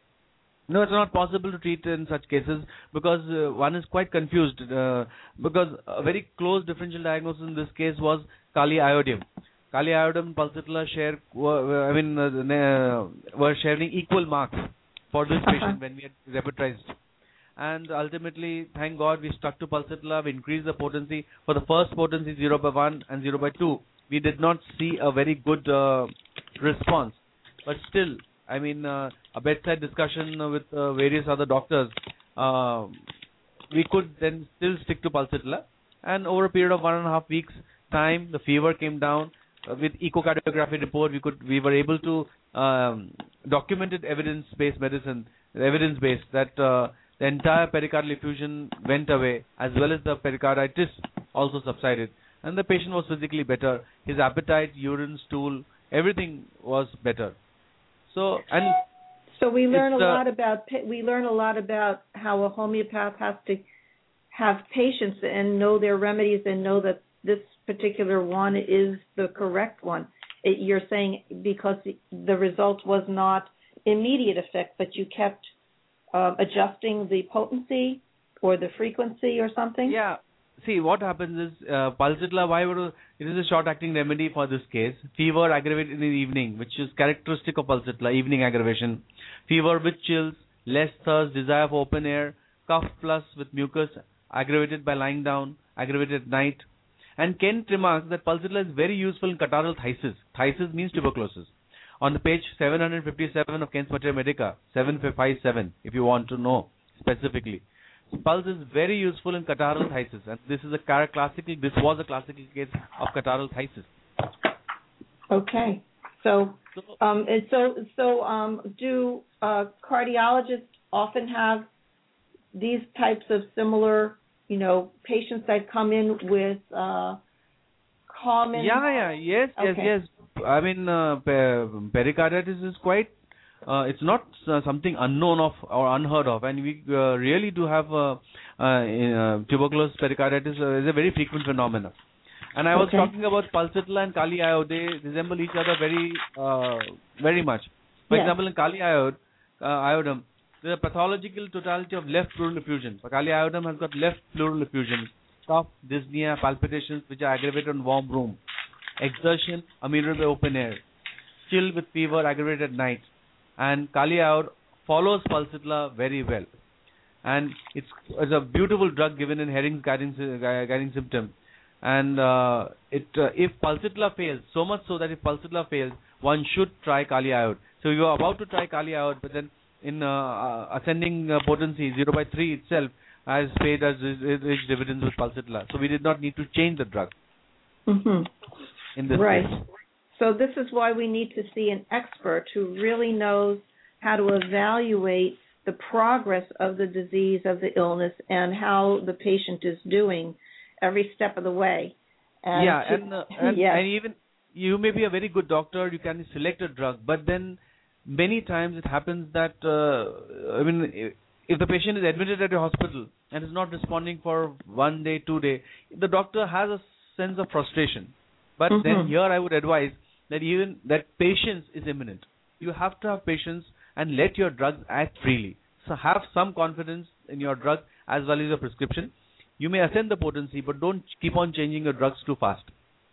No, it's not possible to treat in such cases because uh, one is quite confused uh, because a very close differential diagnosis in this case was Kali iodium. Kali iodium and Pulsatilla share, uh, I mean, uh, were sharing equal marks for this patient uh-huh. when we had repertorized. And ultimately, thank God, we stuck to Pulsatilla. We increased the potency. For the first potency, zero by one and zero by two, we did not see a very good uh, response. But still, I mean, uh, a bedside discussion with uh, various other doctors, uh, we could then still stick to Pulsatilla. And over a period of one and a half weeks' time, the fever came down. Uh, with echocardiography report, we could we were able to um, documented evidence-based medicine, evidence-based that uh, the entire pericardial effusion went away, as well as the pericarditis also subsided, and the patient was physically better. His appetite, urine, stool, everything was better. So and so we learn a lot about we learn a lot about how a homeopath has to have patience and know their remedies and know that this particular one is the correct one. It, you're saying because the, the result was not immediate effect, but you kept uh, adjusting the potency or the frequency or something? Yeah. See, what happens is, uh, Pulsatilla, why would it is a short-acting remedy for this case. Fever aggravated in the evening, which is characteristic of Pulsatilla, evening aggravation. Fever with chills, less thirst, desire for open air, cough plus with mucus, aggravated by lying down, aggravated at night. And Kent remarks that Pulsatilla is very useful in catarrhal phthisis. Phthisis means tuberculosis. On the page seven hundred fifty-seven of Kent's Materia Medica, seven fifty-seven, if you want to know specifically. Pulse is very useful in catarrhal phthisis, and this is a classical. This was a classical case of catarrhal phthisis. Okay, so um, and so so um, do uh, cardiologists often have these types of similar, you know, patients that come in with uh, common? Yeah, yeah, yes, yes, okay. yes. I mean, uh, pericarditis is quite. Uh, it's not uh, something unknown of or unheard of, and we uh, really do have uh, uh, in, uh, tuberculosis pericarditis uh, is a very frequent phenomenon. And I was okay. talking about Pulsatilla and Kali iode. They resemble each other very, uh, very much. For yes. example, in Kali iode, uh, iodum, the pathological totality of left pleural effusion. Kali iodum has got left pleural effusion, cough, dyspnea, palpitations, which are aggravated in warm room, exertion, ameliorated by open air, chill with fever, aggravated at night. And Kali iode follows Pulsatilla very well, and it's, it's a beautiful drug given in Herring's guiding, uh, guiding symptom. And uh, it uh, if Pulsatilla fails, so much so that if Pulsatilla fails, one should try Kali iode. So you are about to try Kali iode, but then in uh, uh, ascending uh, potency, zero by three itself has paid us rich dividends with Pulsatilla. So we did not need to change the drug. Mm-hmm. In this right. case. So this is why we need to see an expert who really knows how to evaluate the progress of the disease, of the illness, and how the patient is doing every step of the way. And yeah, to, and, uh, and yes. and even you may be a very good doctor, you can select a drug, but then many times it happens that uh, I mean, if, if the patient is admitted at a hospital and is not responding for one day, two day, the doctor has a sense of frustration. But mm-hmm. then here I would advise that even that patience is imminent. You have to have patience and let your drugs act freely. So have some confidence in your drug as well as your prescription. You may ascend the potency, but don't keep on changing your drugs too fast.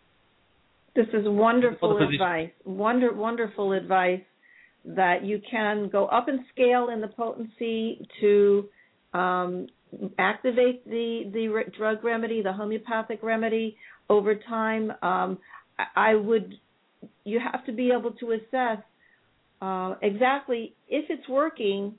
This is wonderful advice. Wonder, wonderful advice that you can go up in scale in the potency to um, activate the, the re- drug remedy, the homeopathic remedy over time. Um, I, I would, you have to be able to assess uh, exactly if it's working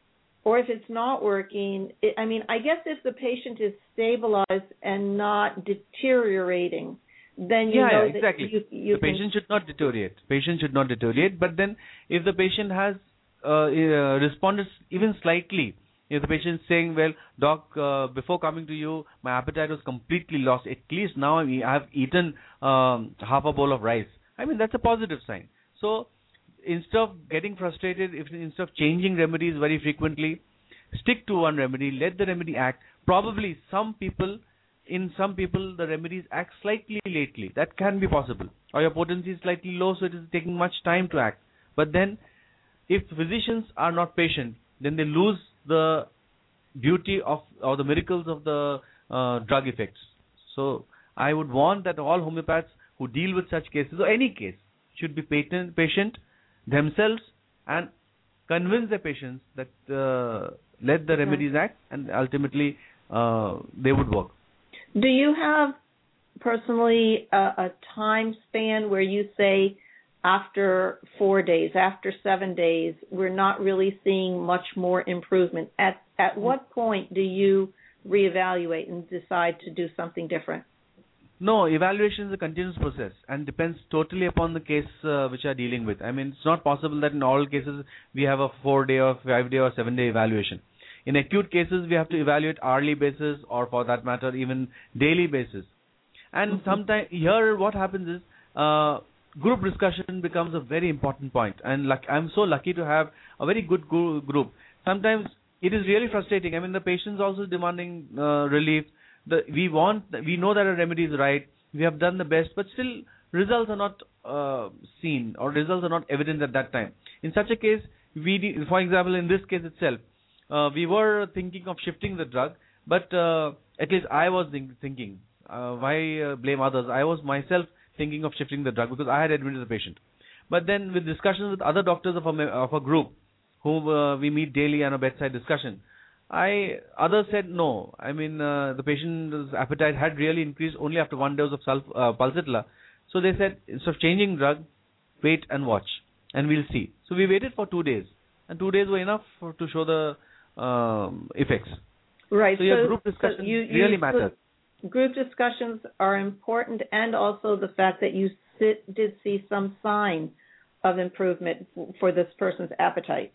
or if it's not working. It, I mean, I guess if the patient is stabilized and not deteriorating, then you yeah, know yeah, exactly. that you, you the can... patient should not deteriorate. Patient should not deteriorate. But then, if the patient has uh, uh, responded even slightly, if the patient is saying, "Well, doc, uh, before coming to you, my appetite was completely lost. At least now I have eaten um, half a bowl of rice." I mean, that's a positive sign. So, instead of getting frustrated, if instead of changing remedies very frequently, stick to one remedy. Let the remedy act. Probably some people. In some people, the remedies act slightly lately. That can be possible. Or your potency is slightly low, so it is taking much time to act. But then, if physicians are not patient, then they lose the beauty of or the miracles of the uh, drug effects. So, I would want that all homeopaths who deal with such cases, or any case, should be patient, patient themselves and convince their patients that uh, let the remedies act, and ultimately uh, they would work. Do you have personally a, a time span where you say after four days, after seven days, we're not really seeing much more improvement? At at what point do you reevaluate and decide to do something different? No, evaluation is a continuous process and depends totally upon the case uh, which you are dealing with. I mean, it's not possible that in all cases we have a four-day or five-day or seven-day evaluation. In acute cases, we have to evaluate hourly basis or, for that matter, even daily basis. And mm-hmm. sometimes here what happens is uh, group discussion becomes a very important point. And like, I'm so lucky to have a very good group. Sometimes it is really frustrating. I mean, the patient's also demanding uh, relief. The, we want, we know that a remedy is right. We have done the best, but still results are not uh, seen or results are not evident at that time. In such a case, we, for example, in this case itself, Uh, we were thinking of shifting the drug, but uh, at least I was think- thinking, uh, why uh, blame others? I was myself thinking of shifting the drug because I had admitted the patient. But then with discussions with other doctors of a, of a group, who uh, we meet daily on a bedside discussion, I others said no. I mean, uh, the patient's appetite had really increased only after one dose of sulf- uh, Pulsatilla. So they said, instead of changing drug, wait and watch, and we'll see. So we waited for two days, and two days were enough for, to show the Um, effects. Right. So your so, group discussion so you, you, really matters. So group discussions are important, and also the fact that you sit, did see some sign of improvement for this person's appetite.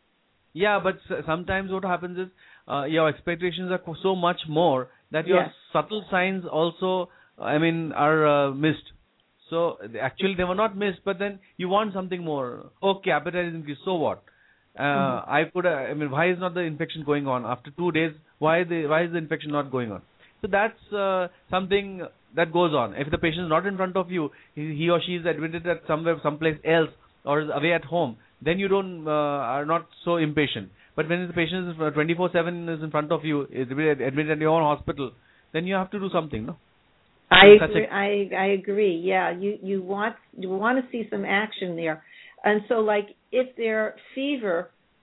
Yeah, but sometimes what happens is uh, your expectations are so much more that your yes. subtle signs also, I mean, are uh, missed. So actually they were not missed, but then you want something more. Okay, appetite is increased, so what? Uh, mm-hmm. I could. Uh, I mean, why is not the infection going on after two days? Why the why is the infection not going on? So that's uh, something that goes on. If the patient is not in front of you, he, he or she is admitted at somewhere, someplace else, or is away at home, then you don't uh, are not so impatient. But when the patient is twenty-four seven is in front of you, is admitted at your own hospital, then you have to do something, no? I agree, a... I I agree. Yeah, you you want you want to see some action there. And so, like, if their fever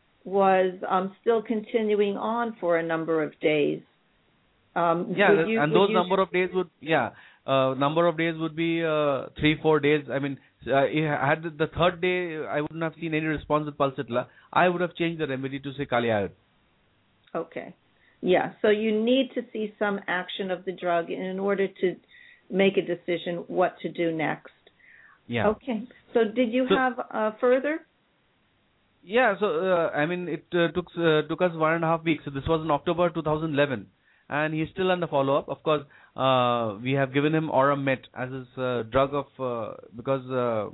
was um, still continuing on for a number of days, um, yeah, would you, and would those you... number of days would, yeah, uh, number of days would be uh, three, four days. I mean, uh, had the third day I wouldn't have seen any response with Pulsatilla, I would have changed the remedy to say Kali Ayurveda. Okay, yeah. So you need to see some action of the drug in order to make a decision what to do next. Yeah. Okay. So did you so, have uh, further? Yeah. So uh, I mean, it uh, took uh, took us one and a half weeks. So this was in October two thousand eleven, and he's still under follow-up. Of course, uh, we have given him Oramet as his uh, drug of uh, because uh,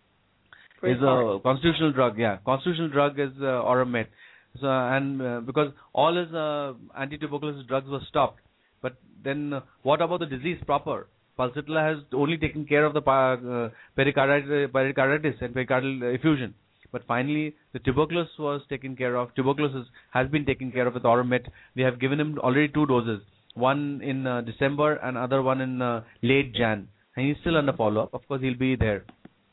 is a constitutional drug. Yeah, constitutional drug is uh, Oramet. So and uh, because all his uh, anti-tuberculosis drugs were stopped, but then uh, what about the disease proper? Pulsatilla has only taken care of the uh, pericarditis, pericarditis and pericardial effusion. But finally, the tuberculosis was taken care of. Tuberculosis has been taken care of with Oramet. We have given him already two doses, one in uh, December and other one in uh, late Jan. And he's still under follow-up. Of course, he'll be there.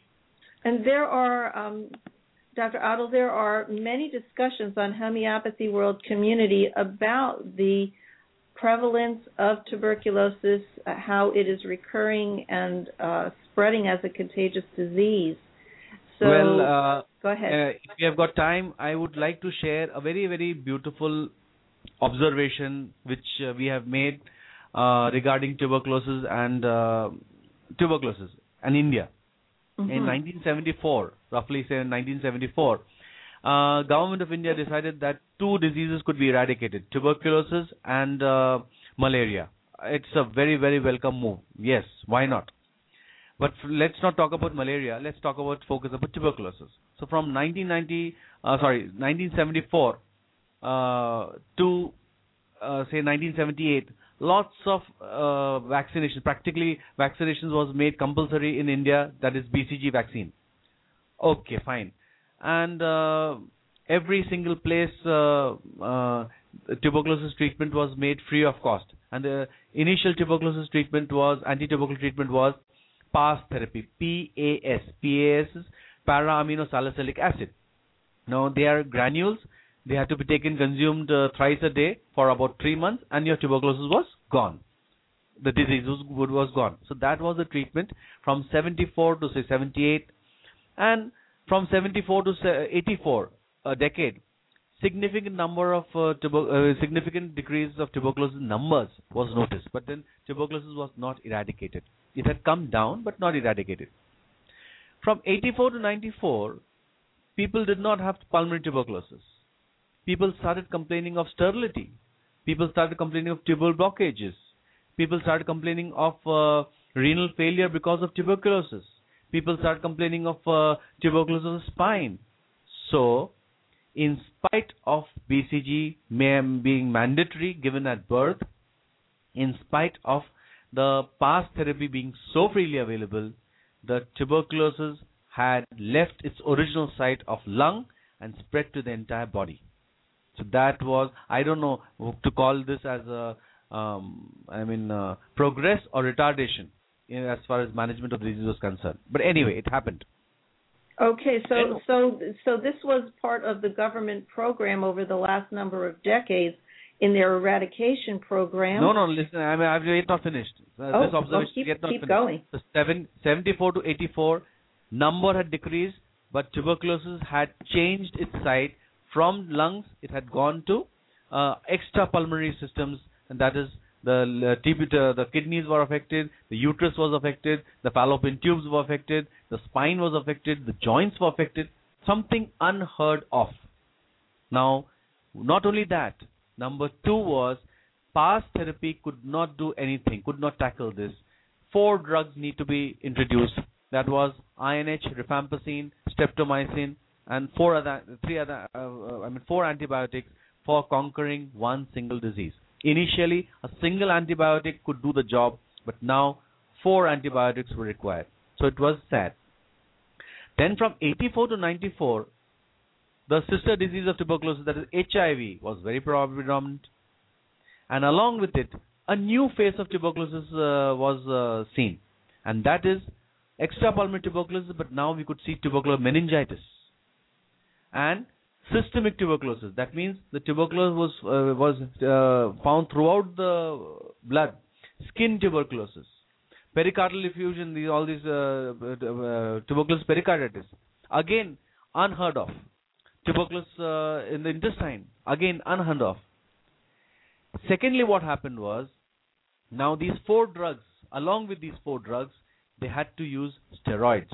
And there are, um, Doctor Adil, there are many discussions on Homeopathy World Community about the prevalence of tuberculosis, uh, how it is recurring and uh, spreading as a contagious disease. So, well, uh, go ahead. Uh, if you have got time, I would like to share a very, very beautiful observation which uh, we have made uh, regarding tuberculosis and uh, tuberculosis and India. Mm-hmm. In nineteen seventy-four, roughly say in nineteen seventy-four, uh, government of India decided that two diseases could be eradicated, tuberculosis and uh, malaria. It's a very, very welcome move. Yes, why not? But f- let's not talk about malaria. Let's talk about focus about tuberculosis. So from nineteen ninety, uh, sorry, nineteen seventy-four uh, to uh, say nineteen seventy-eight, lots of uh, vaccination, practically vaccinations was made compulsory in India. That is B C G vaccine. Okay, fine. And uh, every single place uh, uh, tuberculosis treatment was made free of cost. And the initial tuberculosis treatment was anti-tuberculosis treatment was P A S therapy, P A S. P A S is para-aminosalicylic acid. Now, they are granules. They have to be taken, consumed uh, thrice a day for about three months, and your tuberculosis was gone. The disease was, was gone. So that was the treatment from seventy-four to say seventy-eight. And from seventy-four to eighty-four, a decade, significant number of uh, tuber- uh, significant decrease of tuberculosis numbers was noticed. But then tuberculosis was not eradicated. It had come down, but not eradicated. From eighty-four to ninety-four, people did not have pulmonary tuberculosis. People started complaining of sterility. People started complaining of tubal blockages. People started complaining of uh, renal failure because of tuberculosis. People started complaining of uh, tuberculosis of the spine. So, in spite of B C G being mandatory given at birth, in spite of the P A S therapy being so freely available, the tuberculosis had left its original site of lung and spread to the entire body. So that was, I don't know to call this as a, um, I mean, uh, progress or retardation in, as far as management of the disease was concerned. But anyway, it happened. Okay, so so so this was part of the government program over the last number of decades in their eradication program. No, no, listen, I mean, I've yet not finished. Uh, oh, this observation oh, keep, yet not keep finished. going. So seven, seventy-four to eighty-four, number had decreased, but tuberculosis had changed its site from lungs. It had gone to uh, extrapulmonary systems, and that is the uh, the kidneys were affected, the uterus was affected, the fallopian tubes were affected, the spine was affected, the joints were affected, something unheard of. Now, not only that, number two was P A S therapy could not do anything, could not tackle this. Four drugs need to be introduced. That was I N H, rifampicin, streptomycin, and four other, three other, uh, I mean, four antibiotics for conquering one single disease. Initially, a single antibiotic could do the job, but now four antibiotics were required. So it was sad. Then from eighty-four to ninety-four, the sister disease of tuberculosis, that is H I V, was very predominant. And along with it, a new phase of tuberculosis uh, was uh, seen. And that is extrapulmonary tuberculosis, but now we could see tubercular meningitis. And systemic tuberculosis. That means the tuberculosis was uh, was uh, found throughout the blood. Skin tuberculosis, pericardial effusion, these, all these uh, uh, tuberculosis pericarditis. Again, unheard of. Tuberculosis uh, in the intestine. Again, unheard of. Secondly, what happened was, now these four drugs, along with these four drugs, they had to use steroids.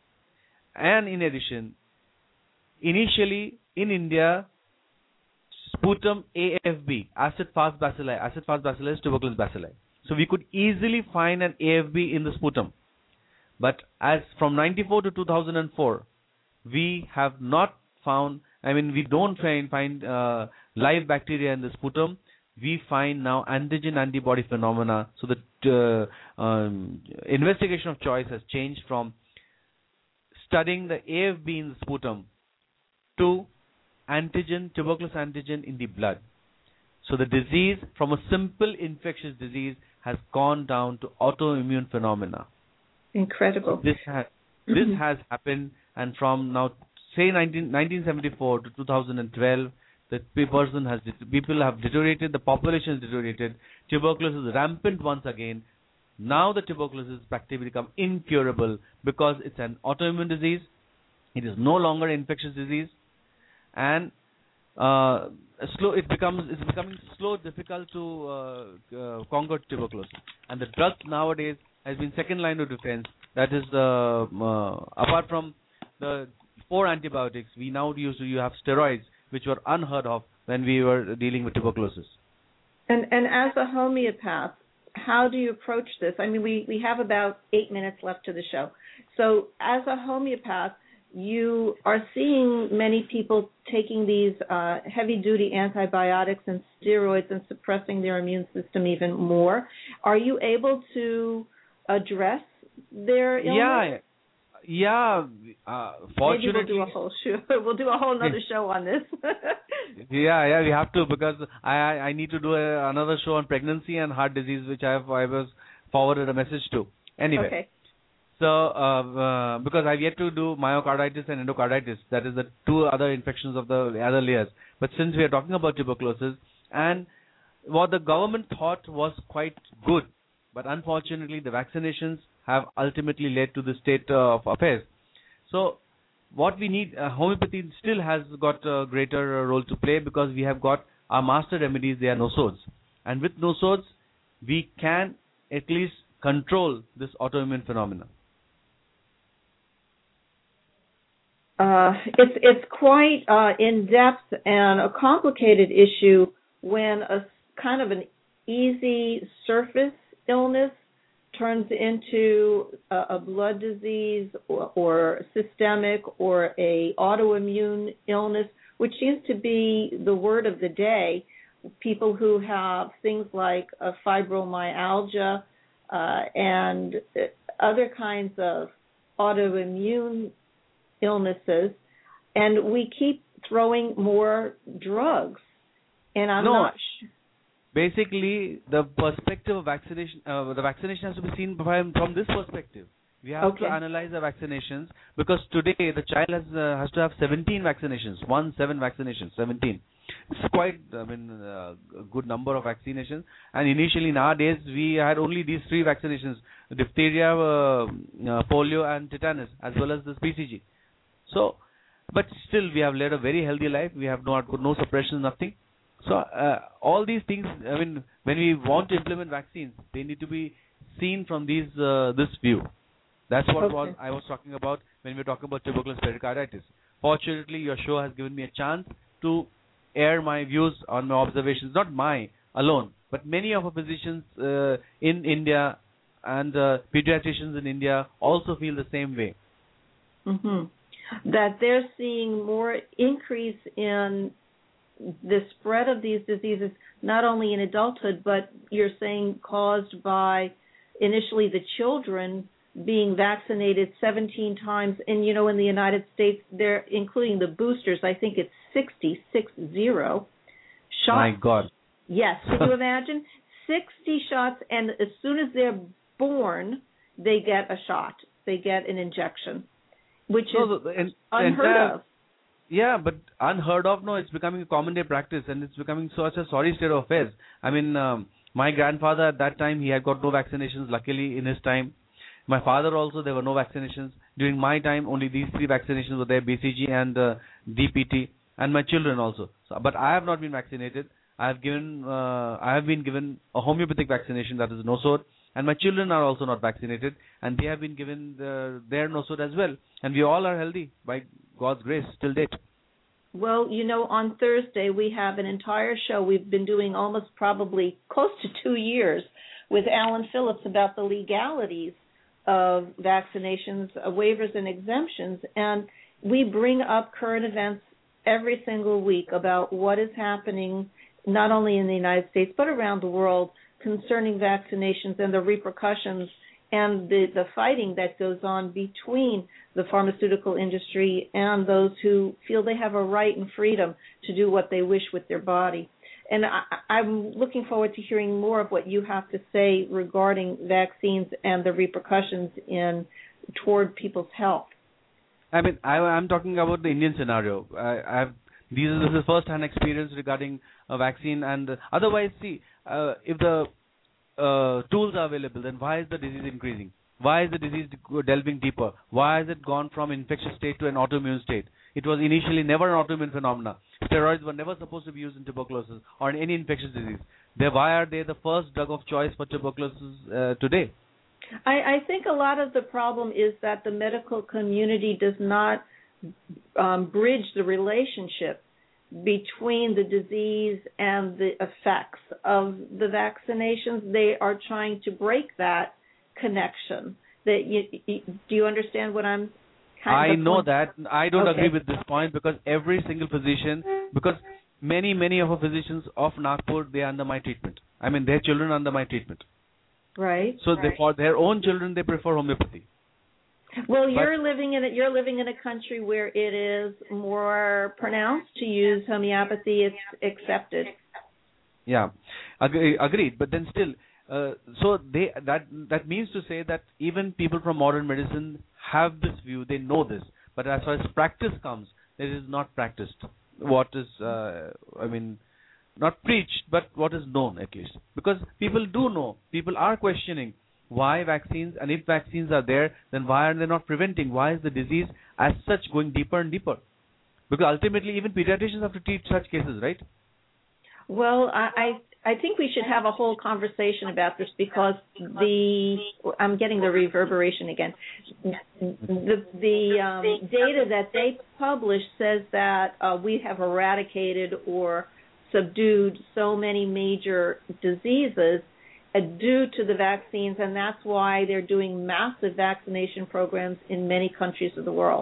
And in addition, initially, in India, sputum A F B, acid-fast bacilli, acid-fast bacillus tuberculosis bacilli. So we could easily find an A F B in the sputum. But as from ninety-four to two thousand four, we have not found, I mean, we don't find, find uh, live bacteria in the sputum. We find now antigen-antibody phenomena. So the uh, um, investigation of choice has changed from studying the A F B in the sputum to antigen, tuberculosis antigen in the blood. So the disease from a simple infectious disease has gone down to autoimmune phenomena. Incredible. So this has this has happened, and from now, say nineteen, nineteen seventy-four to two thousand twelve, the person has people have deteriorated, the population has deteriorated, tuberculosis is rampant once again. Now the tuberculosis practically become incurable because it's an autoimmune disease. It is no longer an infectious disease, and uh, slow. It becomes it's becoming slow, difficult to uh, uh, conquer tuberculosis. And the drug nowadays has been second line of defense. That is the uh, apart from the four antibiotics, we now used to you have steroids, which were unheard of when we were dealing with tuberculosis. And and as a homeopath, how do you approach this? I mean, we, we have about eight minutes left to the show. So as a homeopath, you are seeing many people taking these uh, heavy-duty antibiotics and steroids and suppressing their immune system even more. Are you able to address their illness? Yeah, yeah. Uh, fortunately, maybe we'll do a whole show. We'll do a whole another show on this. yeah, yeah, we have to, because I I need to do a, another show on pregnancy and heart disease, which I have I was forwarded a message to. Anyway. Okay. So, uh, uh, because I've yet to do myocarditis and endocarditis, that is the two other infections of the other layers. But since we are talking about tuberculosis, and what the government thought was quite good, but unfortunately the vaccinations have ultimately led to the state uh, of affairs. So, what we need, uh, homeopathy still has got a greater uh, role to play, because we have got our master remedies, they are nosodes. And with nosodes, we can at least control this autoimmune phenomenon. Uh, it's it's quite uh, in depth and a complicated issue when a kind of an easy surface illness turns into a, a blood disease or, or systemic or a autoimmune illness, which seems to be the word of the day. People who have things like uh, fibromyalgia uh, and other kinds of autoimmune illnesses, and we keep throwing more drugs. And I'm no, not sure. Basically, the perspective of vaccination, uh, the vaccination has to be seen from, from this perspective. We have Okay. to analyze the vaccinations, because today the child has uh, has to have seventeen vaccinations, one seven vaccinations, seventeen. It's quite, I mean, uh, a good number of vaccinations. And initially, nowadays, we had only these three vaccinations: diphtheria, uh, uh, polio, and tetanus, as well as this B C G. So, but still, we have led a very healthy life. We have not got no suppression, nothing. So, uh, all these things, I mean, when we want to implement vaccines, they need to be seen from these uh, this view. That's what Okay. was I was talking about when we were talking about tuberculosis pericarditis. Fortunately, your show has given me a chance to air my views on my observations, not my alone, but many of our physicians uh, in India and uh, pediatricians in India also feel the same way. Mm-hmm. That they're seeing more increase in the spread of these diseases, not only in adulthood, but you're saying caused by initially the children being vaccinated seventeen times. And, you know, in the United States, they're including the boosters, I think it's sixty, six zero shots. My God. Yes. Can you imagine? sixty shots, and as soon as they're born, they get a shot. They get an injection, which So is the, the, unheard entire, of. Yeah, but unheard of, no, it's becoming a common day practice, and it's becoming such a sorry state of affairs. I mean, um, my grandfather at that time, he had got no vaccinations, luckily, in his time. My father also, there were no vaccinations. During my time, only these three vaccinations were there, B C G and uh, D P T, and my children also. So, but I have not been vaccinated. I have given, uh, I have been given a homeopathic vaccination, that is nosode, and my children are also not vaccinated, and they have been given the, their nosode as well. And we all are healthy by God's grace till date. Well, you know, on Thursday we have an entire show we've been doing almost probably close to two years with Alan Phillips about the legalities of vaccinations, uh, waivers and exemptions, and we bring up current events every single week about what is happening not only in the United States but around the world concerning vaccinations and the repercussions and the, the fighting that goes on between the pharmaceutical industry and those who feel they have a right and freedom to do what they wish with their body. And I, I'm looking forward to hearing more of what you have to say regarding vaccines and the repercussions in toward people's health. I mean, I, I'm talking about the Indian scenario. I, I've This is the first-hand experience regarding a vaccine, and uh, otherwise, see, uh, if the uh, tools are available, then why is the disease increasing? Why is the disease delving deeper? Why has it gone from infectious state to an autoimmune state? It was initially never an autoimmune phenomena. Steroids were never supposed to be used in tuberculosis or in any infectious disease. They, why are they the first drug of choice for tuberculosis uh, today? I, I think a lot of the problem is that the medical community does not um, bridge the relationship between the disease and the effects of the vaccinations. They are trying to break that connection. That you, you, do you understand what I'm kind I of know point? that. I don't Okay. agree with this point because every single physician, because many, many of our physicians of Nagpur, they are under my treatment. I mean, their children are under my treatment. Right. So right. they, for their own children, they prefer homeopathy. Well, you're living in a, you're living in a country where it is more pronounced to use homeopathy. It's accepted. Yeah, agree, agreed. But then still, uh, so they that that means to say that even people from modern medicine have this view. They know this, but as far as practice comes, it is not practiced. What is, uh, I mean, not preached, but what is known at least. Because people do know. People are questioning why vaccines, and if vaccines are there, then why are they not preventing? Why is the disease as such going deeper and deeper? Because ultimately, even pediatricians have to treat such cases, right? Well, I I think we should have a whole conversation about this because the I'm getting the reverberation again. The the um, data that they publish says that uh, we have eradicated or subdued so many major diseases uh, due to the vaccines, and that's why they're doing massive vaccination programs in many countries of the world.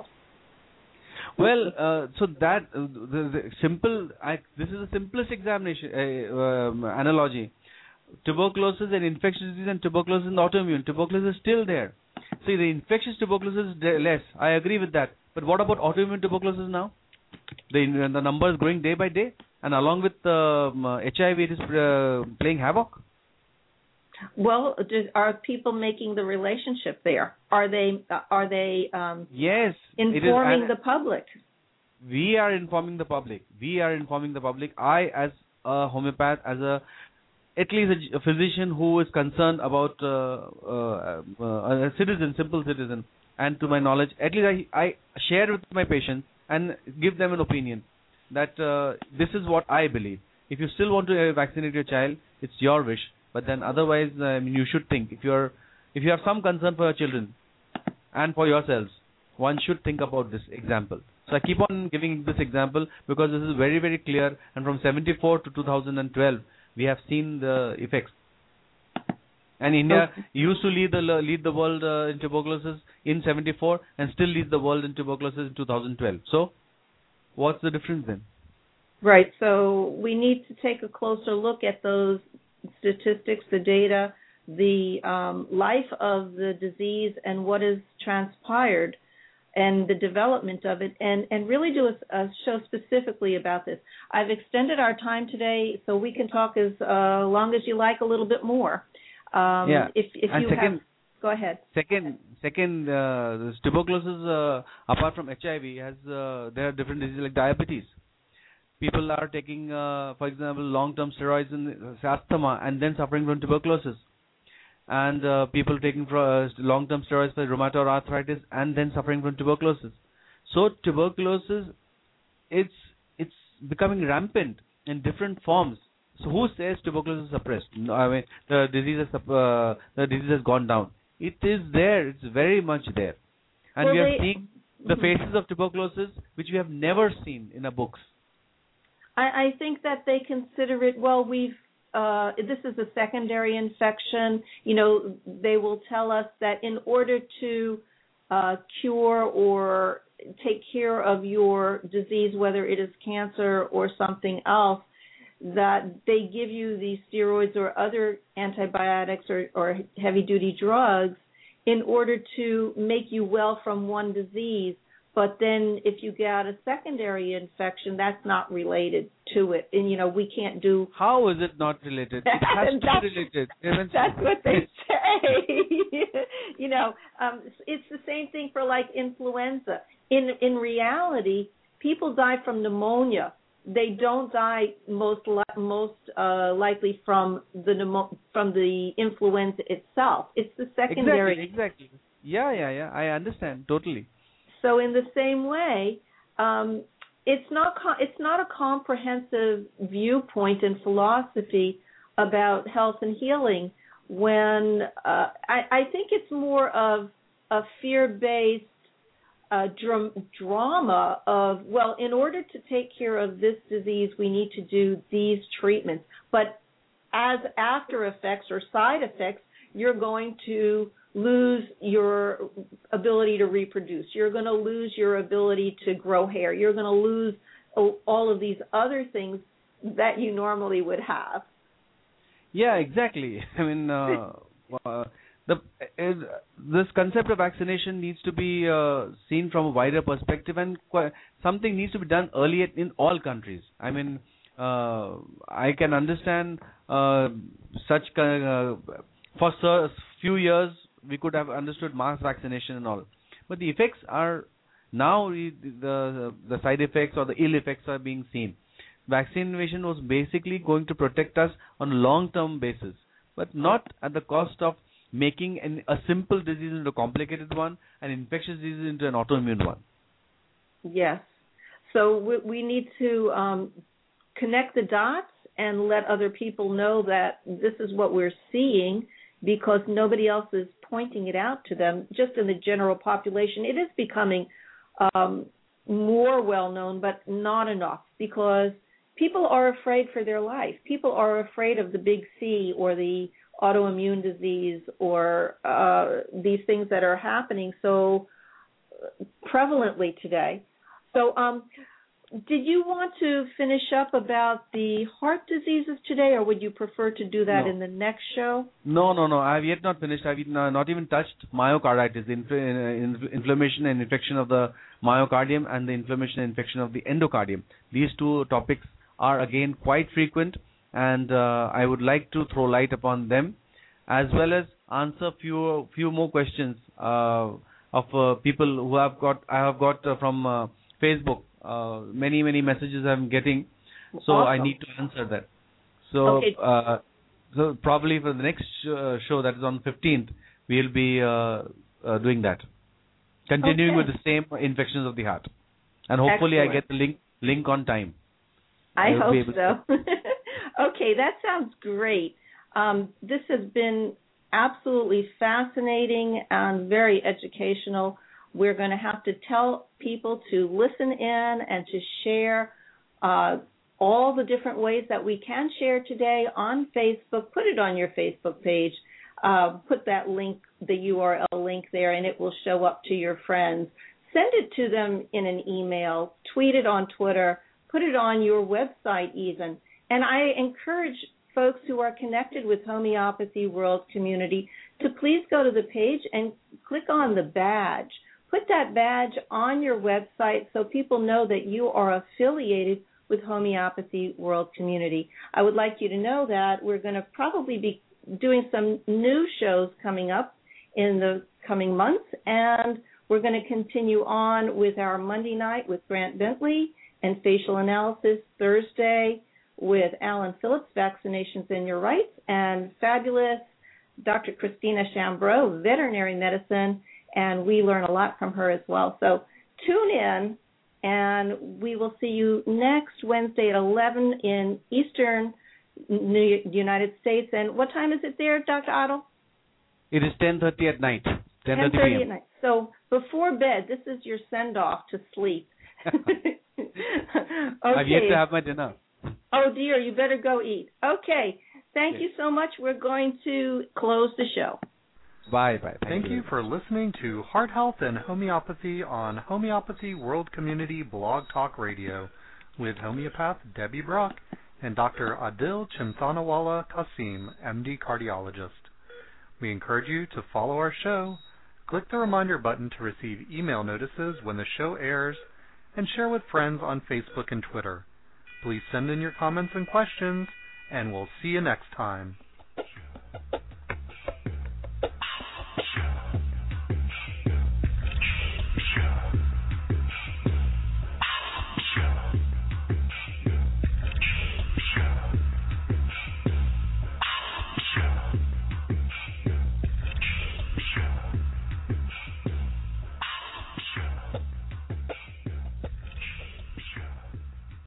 Well, uh, so that uh, the, the simple, I, this is the simplest examination uh, um, analogy. Tuberculosis and infectious disease and tuberculosis and autoimmune. Tuberculosis is still there. See, the infectious tuberculosis is less. I agree with that. But what about autoimmune tuberculosis now? The, the number is growing day by day, and along with um, uh, H I V, it is uh, playing havoc. Well, are people making the relationship there? Are they are they um, yes informing it is, the public? We are informing the public. We are informing the public. I, as a homeopath, as a at least a, a physician who is concerned about uh, uh, uh, a citizen, simple citizen, and to my knowledge, at least I, I share with my patients and give them an opinion that uh, this is what I believe. If you still want to vaccinate your child, it's your wish. But then otherwise, I mean, you should think. If you're, if you have some concern for your children and for yourselves, one should think about this example. So I keep on giving this example because this is very, very clear. And from seventy-four to two thousand twelve, we have seen the effects. And India okay. used to lead the lead the world uh, in tuberculosis in seventy-four and still leads the world in tuberculosis in two thousand twelve. So what's the difference then? Right. So we need to take a closer look at those statistics, the data, the um, life of the disease and what has transpired and the development of it, and, and really do a, a show specifically about this. I've extended our time today so we can talk as uh, long as you like, a little bit more. Um, yeah. If, if and you second, have, go ahead. Second, second, uh, this tuberculosis, uh, apart from H I V, has uh, there are different diseases like diabetes. People are taking, uh, for example, long-term steroids in uh, asthma and then suffering from tuberculosis. And uh, people taking for, uh, long-term steroids for rheumatoid arthritis and then suffering from tuberculosis. So tuberculosis, it's it's becoming rampant in different forms. So who says tuberculosis is suppressed? No, I mean, the disease has uh, the disease has gone down. It is there. It's very much there, and well, we are they, seeing. the phases of tuberculosis, which we have never seen in the books. I, I think that they consider it, well, we've, uh, this is a secondary infection. You know, they will tell us that in order to uh, cure or take care of your disease, whether it is cancer or something else, that they give you these steroids or other antibiotics or, or heavy-duty drugs in order to make you well from one disease. But then if you get a secondary infection, that's not related to it. And, you know, we can't do... How is it not related? It has to be related. That's what they say. You know, um, it's the same thing for, like, influenza. In in reality, people die from pneumonia. They don't die most li- most uh, likely from the pneumo- from the influenza itself. It's the secondary. Exactly, exactly. Yeah, yeah, yeah. I understand totally. So in the same way, um, it's not co- it's not a comprehensive viewpoint in philosophy about health and healing. When uh, I, I think it's more of a fear-based uh, dram- drama of, well, in order to take care of this disease, we need to do these treatments. But as after effects or side effects, you're going to lose your ability to reproduce. You're going to lose your ability to grow hair. You're going to lose all of these other things that you normally would have. Yeah, exactly. I mean, uh, uh, the uh, this concept of vaccination needs to be uh, seen from a wider perspective, and qu- something needs to be done early in all countries. I mean, uh, I can understand uh, such uh, for a few years we could have understood mass vaccination and all, but the effects are now the the, the side effects or the ill effects are being seen. Vaccination was basically going to protect us on a long-term basis, but not at the cost of making an, a simple disease into a complicated one, an infectious disease into an autoimmune one. Yes. So we, we need to um, connect the dots and let other people know that this is what we're seeing, because nobody else is pointing it out to them. Just in the general population, it is becoming um, more well-known, but not enough, because people are afraid for their life. People are afraid of the big C or the autoimmune disease or uh, these things that are happening so prevalently today. So um, did you want to finish up about the heart diseases today, or would you prefer to do that no. in the next show? No, no, no. I have yet not finished. I have not even touched myocarditis, the infl- inflammation and infection of the myocardium, and the inflammation and infection of the endocardium. These two topics are again quite frequent, and uh, I would like to throw light upon them, as well as answer few few more questions uh, of uh, people who have got I have got uh, from uh, Facebook. Uh, many many messages I'm getting, so awesome. I need to answer that. So, okay. uh, so probably for the next uh, show, that is on fifteenth, we'll be uh, uh, doing that, continuing okay. with the same infections of the heart, and hopefully Excellent. I get the link link on time. I, I hope so. Okay, that sounds great. Um, this has been absolutely fascinating and very educational. We're going to have to tell people to listen in and to share uh, all the different ways that we can share today on Facebook. Put it on your Facebook page. Uh, put that link, the U R L link there, and it will show up to your friends. Send it to them in an email. Tweet it on Twitter. Put it on your website even. And I encourage folks who are connected with Homeopathy World Community to please go to the page and click on the badge. Put that badge on your website so people know that you are affiliated with Homeopathy World Community. I would like you to know that we're going to probably be doing some new shows coming up in the coming months, and we're going to continue on with our Monday night with Grant Bentley and facial analysis, Thursday with Alan Phillips, Vaccinations and Your Rights, and fabulous Doctor Christina Chambreau, veterinary medicine, and we learn a lot from her as well. So tune in, and we will see you next Wednesday at eleven in Eastern United States. And what time is it there, Doctor Otto? It is ten thirty at night. ten thirty at night. So So before bed, this is your send-off to sleep. Okay. I've yet to have my dinner. Oh, dear, you better go eat. Okay. Thank Okay. you so much. We're going to close the show. Bye. Bye. Thank, Thank you. you for listening to Heart Health and Homeopathy on Homeopathy World Community Blog Talk Radio with homeopath Debbie Brock and Doctor Adil Chimthanawala Qasim, M D Cardiologist. We encourage you to follow our show, click the reminder button to receive email notices when the show airs, and share with friends on Facebook and Twitter. Please send in your comments and questions, and we'll see you next time.